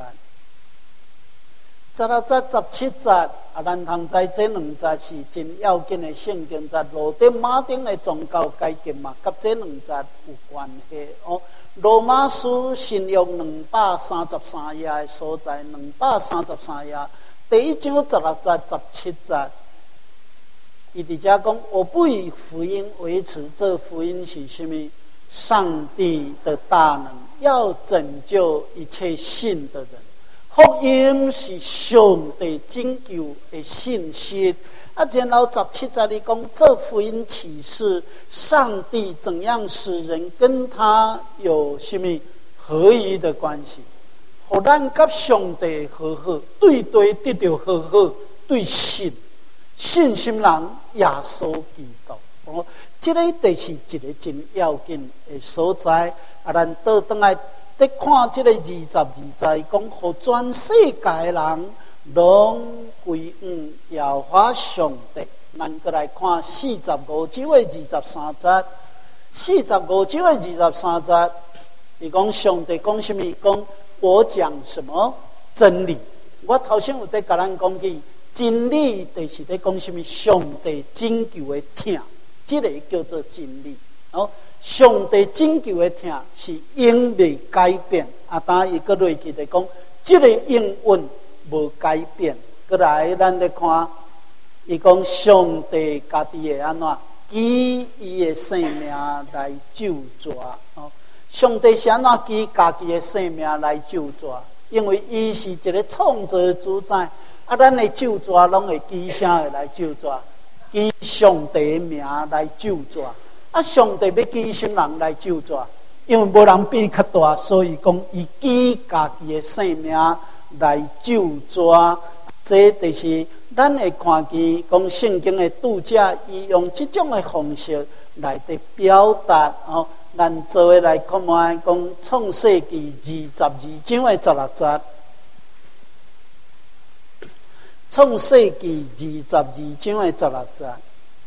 十六节、十七节，啊，咱通知这两节是真要紧的圣经节。罗德马丁的宗教改革嘛，甲这两节有关系哦。罗马书新约两百三十三页的所在，两百三十三页，第一章十六节、十七节。伊伫遮讲，我不以福音为耻，这福音是什么？上帝的大能，要拯救一切信的人。福音是上帝拯救的信息。啊，然后十七节里讲，这福音启示上帝怎样使人跟他有什么合一的关系，互咱甲上帝和好，对对得到和好，对信。信心人耶稣基督，哦，这个就是一个真要紧的所在。啊，咱倒转来得看这个二十二节，讲，互全世界的人拢归向耶和华上帝。咱过来看四十五章的二十三节，四十五章的二十三节，伊讲上帝讲什么？讲我讲什么真理？我头先有在甲咱讲起。真理就是在讲什么？上帝拯救的疼，这个叫做真理。哦，上帝拯救的疼是永未改变。啊，当伊个落去在讲，这个永远无改变。过来，咱来看，伊讲上帝家己会安怎？以伊的生命来救助。哦，上帝是安怎以家己的生命来救助？因为伊是一个创造主宰。啊，咱的救助拢会记啥个来救助？记上帝的名来救助。啊，上帝要记什么人来救助？因为无人比较大，所以讲伊记家己的生命来救助。这就是咱会看见讲圣经的读者，伊用这种的方式来的表达。哦，咱做位来看卖讲创世纪二十二章的十六节。创世纪二十二章的十六节，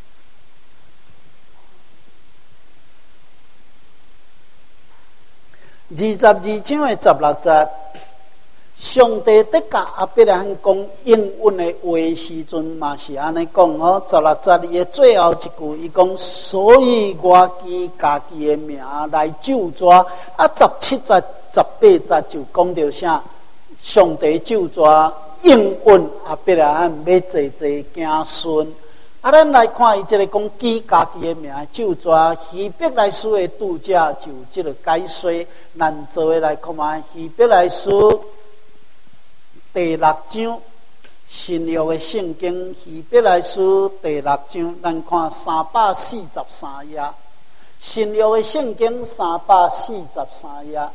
二十二章的十六节，上帝在甲阿伯拉罕讲应允的话时阵，嘛是安尼讲哦。十六节里的最后一句，伊讲，所以我以家己的名来救助。啊，十七节、十八节就讲到啥？上帝救助。应允阿伯拉罕要坐坐子孙。啊，咱来看伊这个讲记家己的名救助。希伯来书的读者就有这个解说。咱做位来看卖希伯来书第六章，新约的圣经希伯来书第六章，咱看三百四十三页。新约的圣经三百四十三页。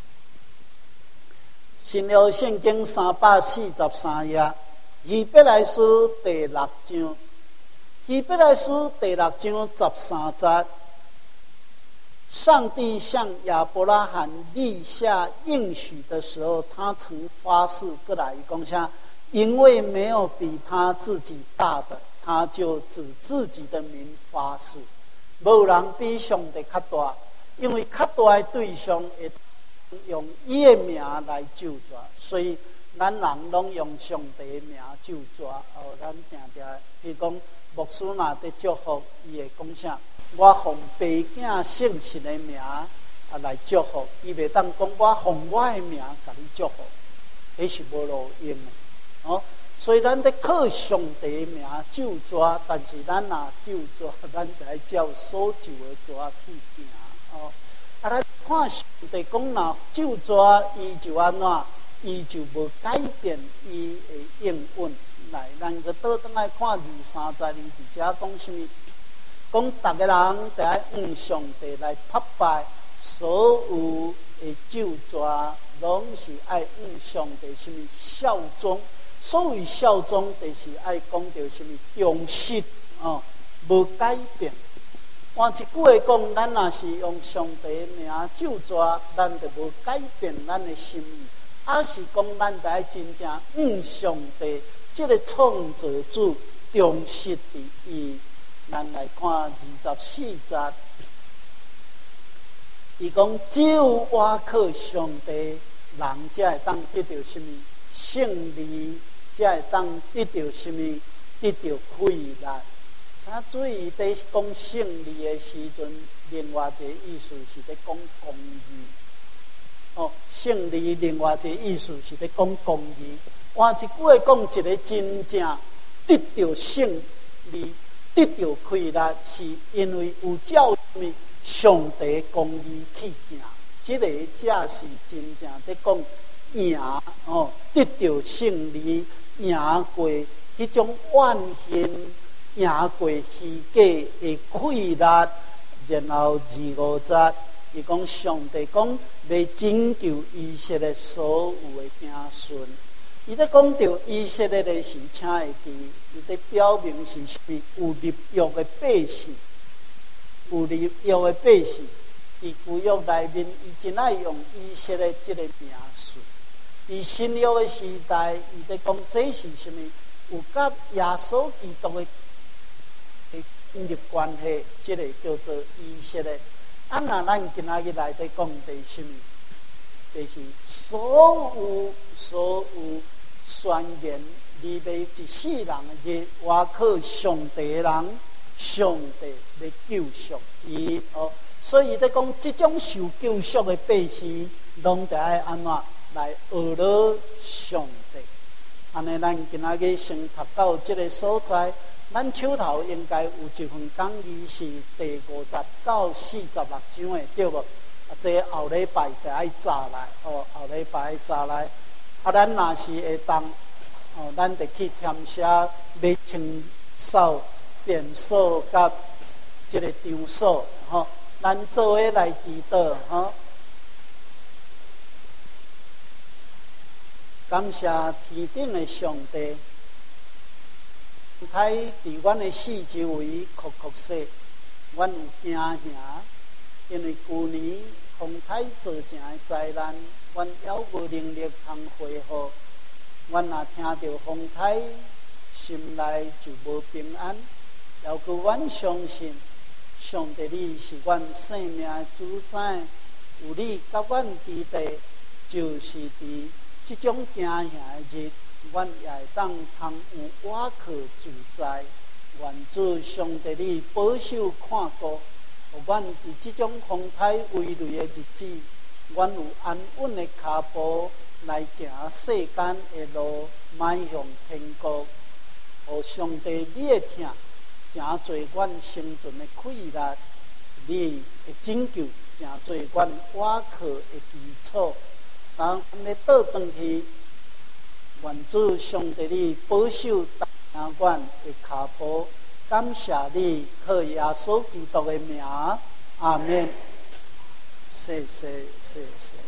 新约圣经三百四十三页，希伯来书第六章，希伯来书第六章十三节，上帝向亚伯拉罕立下应许的时候，他曾发誓，过来讲下，因为没有比他自己大的，他就指自己的名发誓，无人比上帝较大，因为较大的对象会用伊的名来救助，所以咱人拢用上帝的名救助。哦，咱定定，譬如讲牧师若伫祝福，伊会讲啥？我奉爸囝圣神的名啊来祝福，伊袂当讲我奉我的名甲你祝福，迄是无路用的。哦，所以咱得靠上帝的名救助，但是咱若救助，咱得爱照所救的主去行。哦。啊！咱看上帝讲，若救助伊就安怎？伊就无改变伊的应允。来，咱个倒转来看二三节，伊伫遮讲什么？讲逐个人得爱向上帝来拍拜所有的救助拢是爱向上帝什么效忠。所谓效忠，就是爱讲到什么忠实哦，无改变。换一句话讲，咱若是用上帝的名咒抓，咱就无改变咱的心意。还是讲，咱得真正向上帝这个创造主忠实伫伊。咱来看二十四节，伊讲只有我靠上帝，人才会当得到什么胜利，才会当得到什么得到快乐。请注意，在讲胜利的时阵，另外一个意思是在讲公义。哦，胜利另外一个意思是在讲公义。换一句话讲，一个真正得到胜利。得到快乐，是因为有照什么上帝公义去行，这个才是真正在讲赢哦，得到胜利，赢过迄种怨恨，赢过虚假的快乐。然后二五节，伊讲上帝讲要拯救以色列所有的子孙。伊咧讲到以色列的时，请会记，伊咧表明是有立约的百姓，有立约的百姓。伫旧约内面，伊真爱用以色列这个名词。伫新约的时代，伊咧讲这是什么？有甲耶稣基督的建立关系，这个叫做以色列。啊，那咱今仔日来咧讲的什么？就是所有所有。宣言你要一世人的我靠上帝的人，上帝要救赎伊哦。所以在讲这种受救赎的百姓，拢得爱安怎来学了上帝。安尼，咱今仔日先读到这个所在，咱手头应该有一份讲义是第五十到四十六章的，对无？啊，这后礼拜得爱查来哦，后礼拜爱查来。啊，咱若是会当哦，咱得去填写要清扫、便扫甲这个场所，吼、哦，咱做伙来祈祷，吼、哦。感谢天顶的上帝，在伫阮的四周围确确实，阮有惊吓，因为去年风台造成的灾难。阮还无能力通恢复，阮若听到风台，心内就无平安。还佫阮相信，上帝你是阮生命的主宰，有你甲阮伫地，就是伫即种惊吓的日，阮也会当通有我靠自在。愿主上帝你保守看顾，互阮伫即种风台威雷的日子。阮有安稳的脚步来行世间的路，迈向天国。互上帝你的听，真侪阮生存的快乐，你的拯救，真侪阮瓦靠的基础。当要倒转去，愿主上帝你保守咱阮的脚步。感谢你，靠耶稣基督的名，阿门。谢谢，谢谢。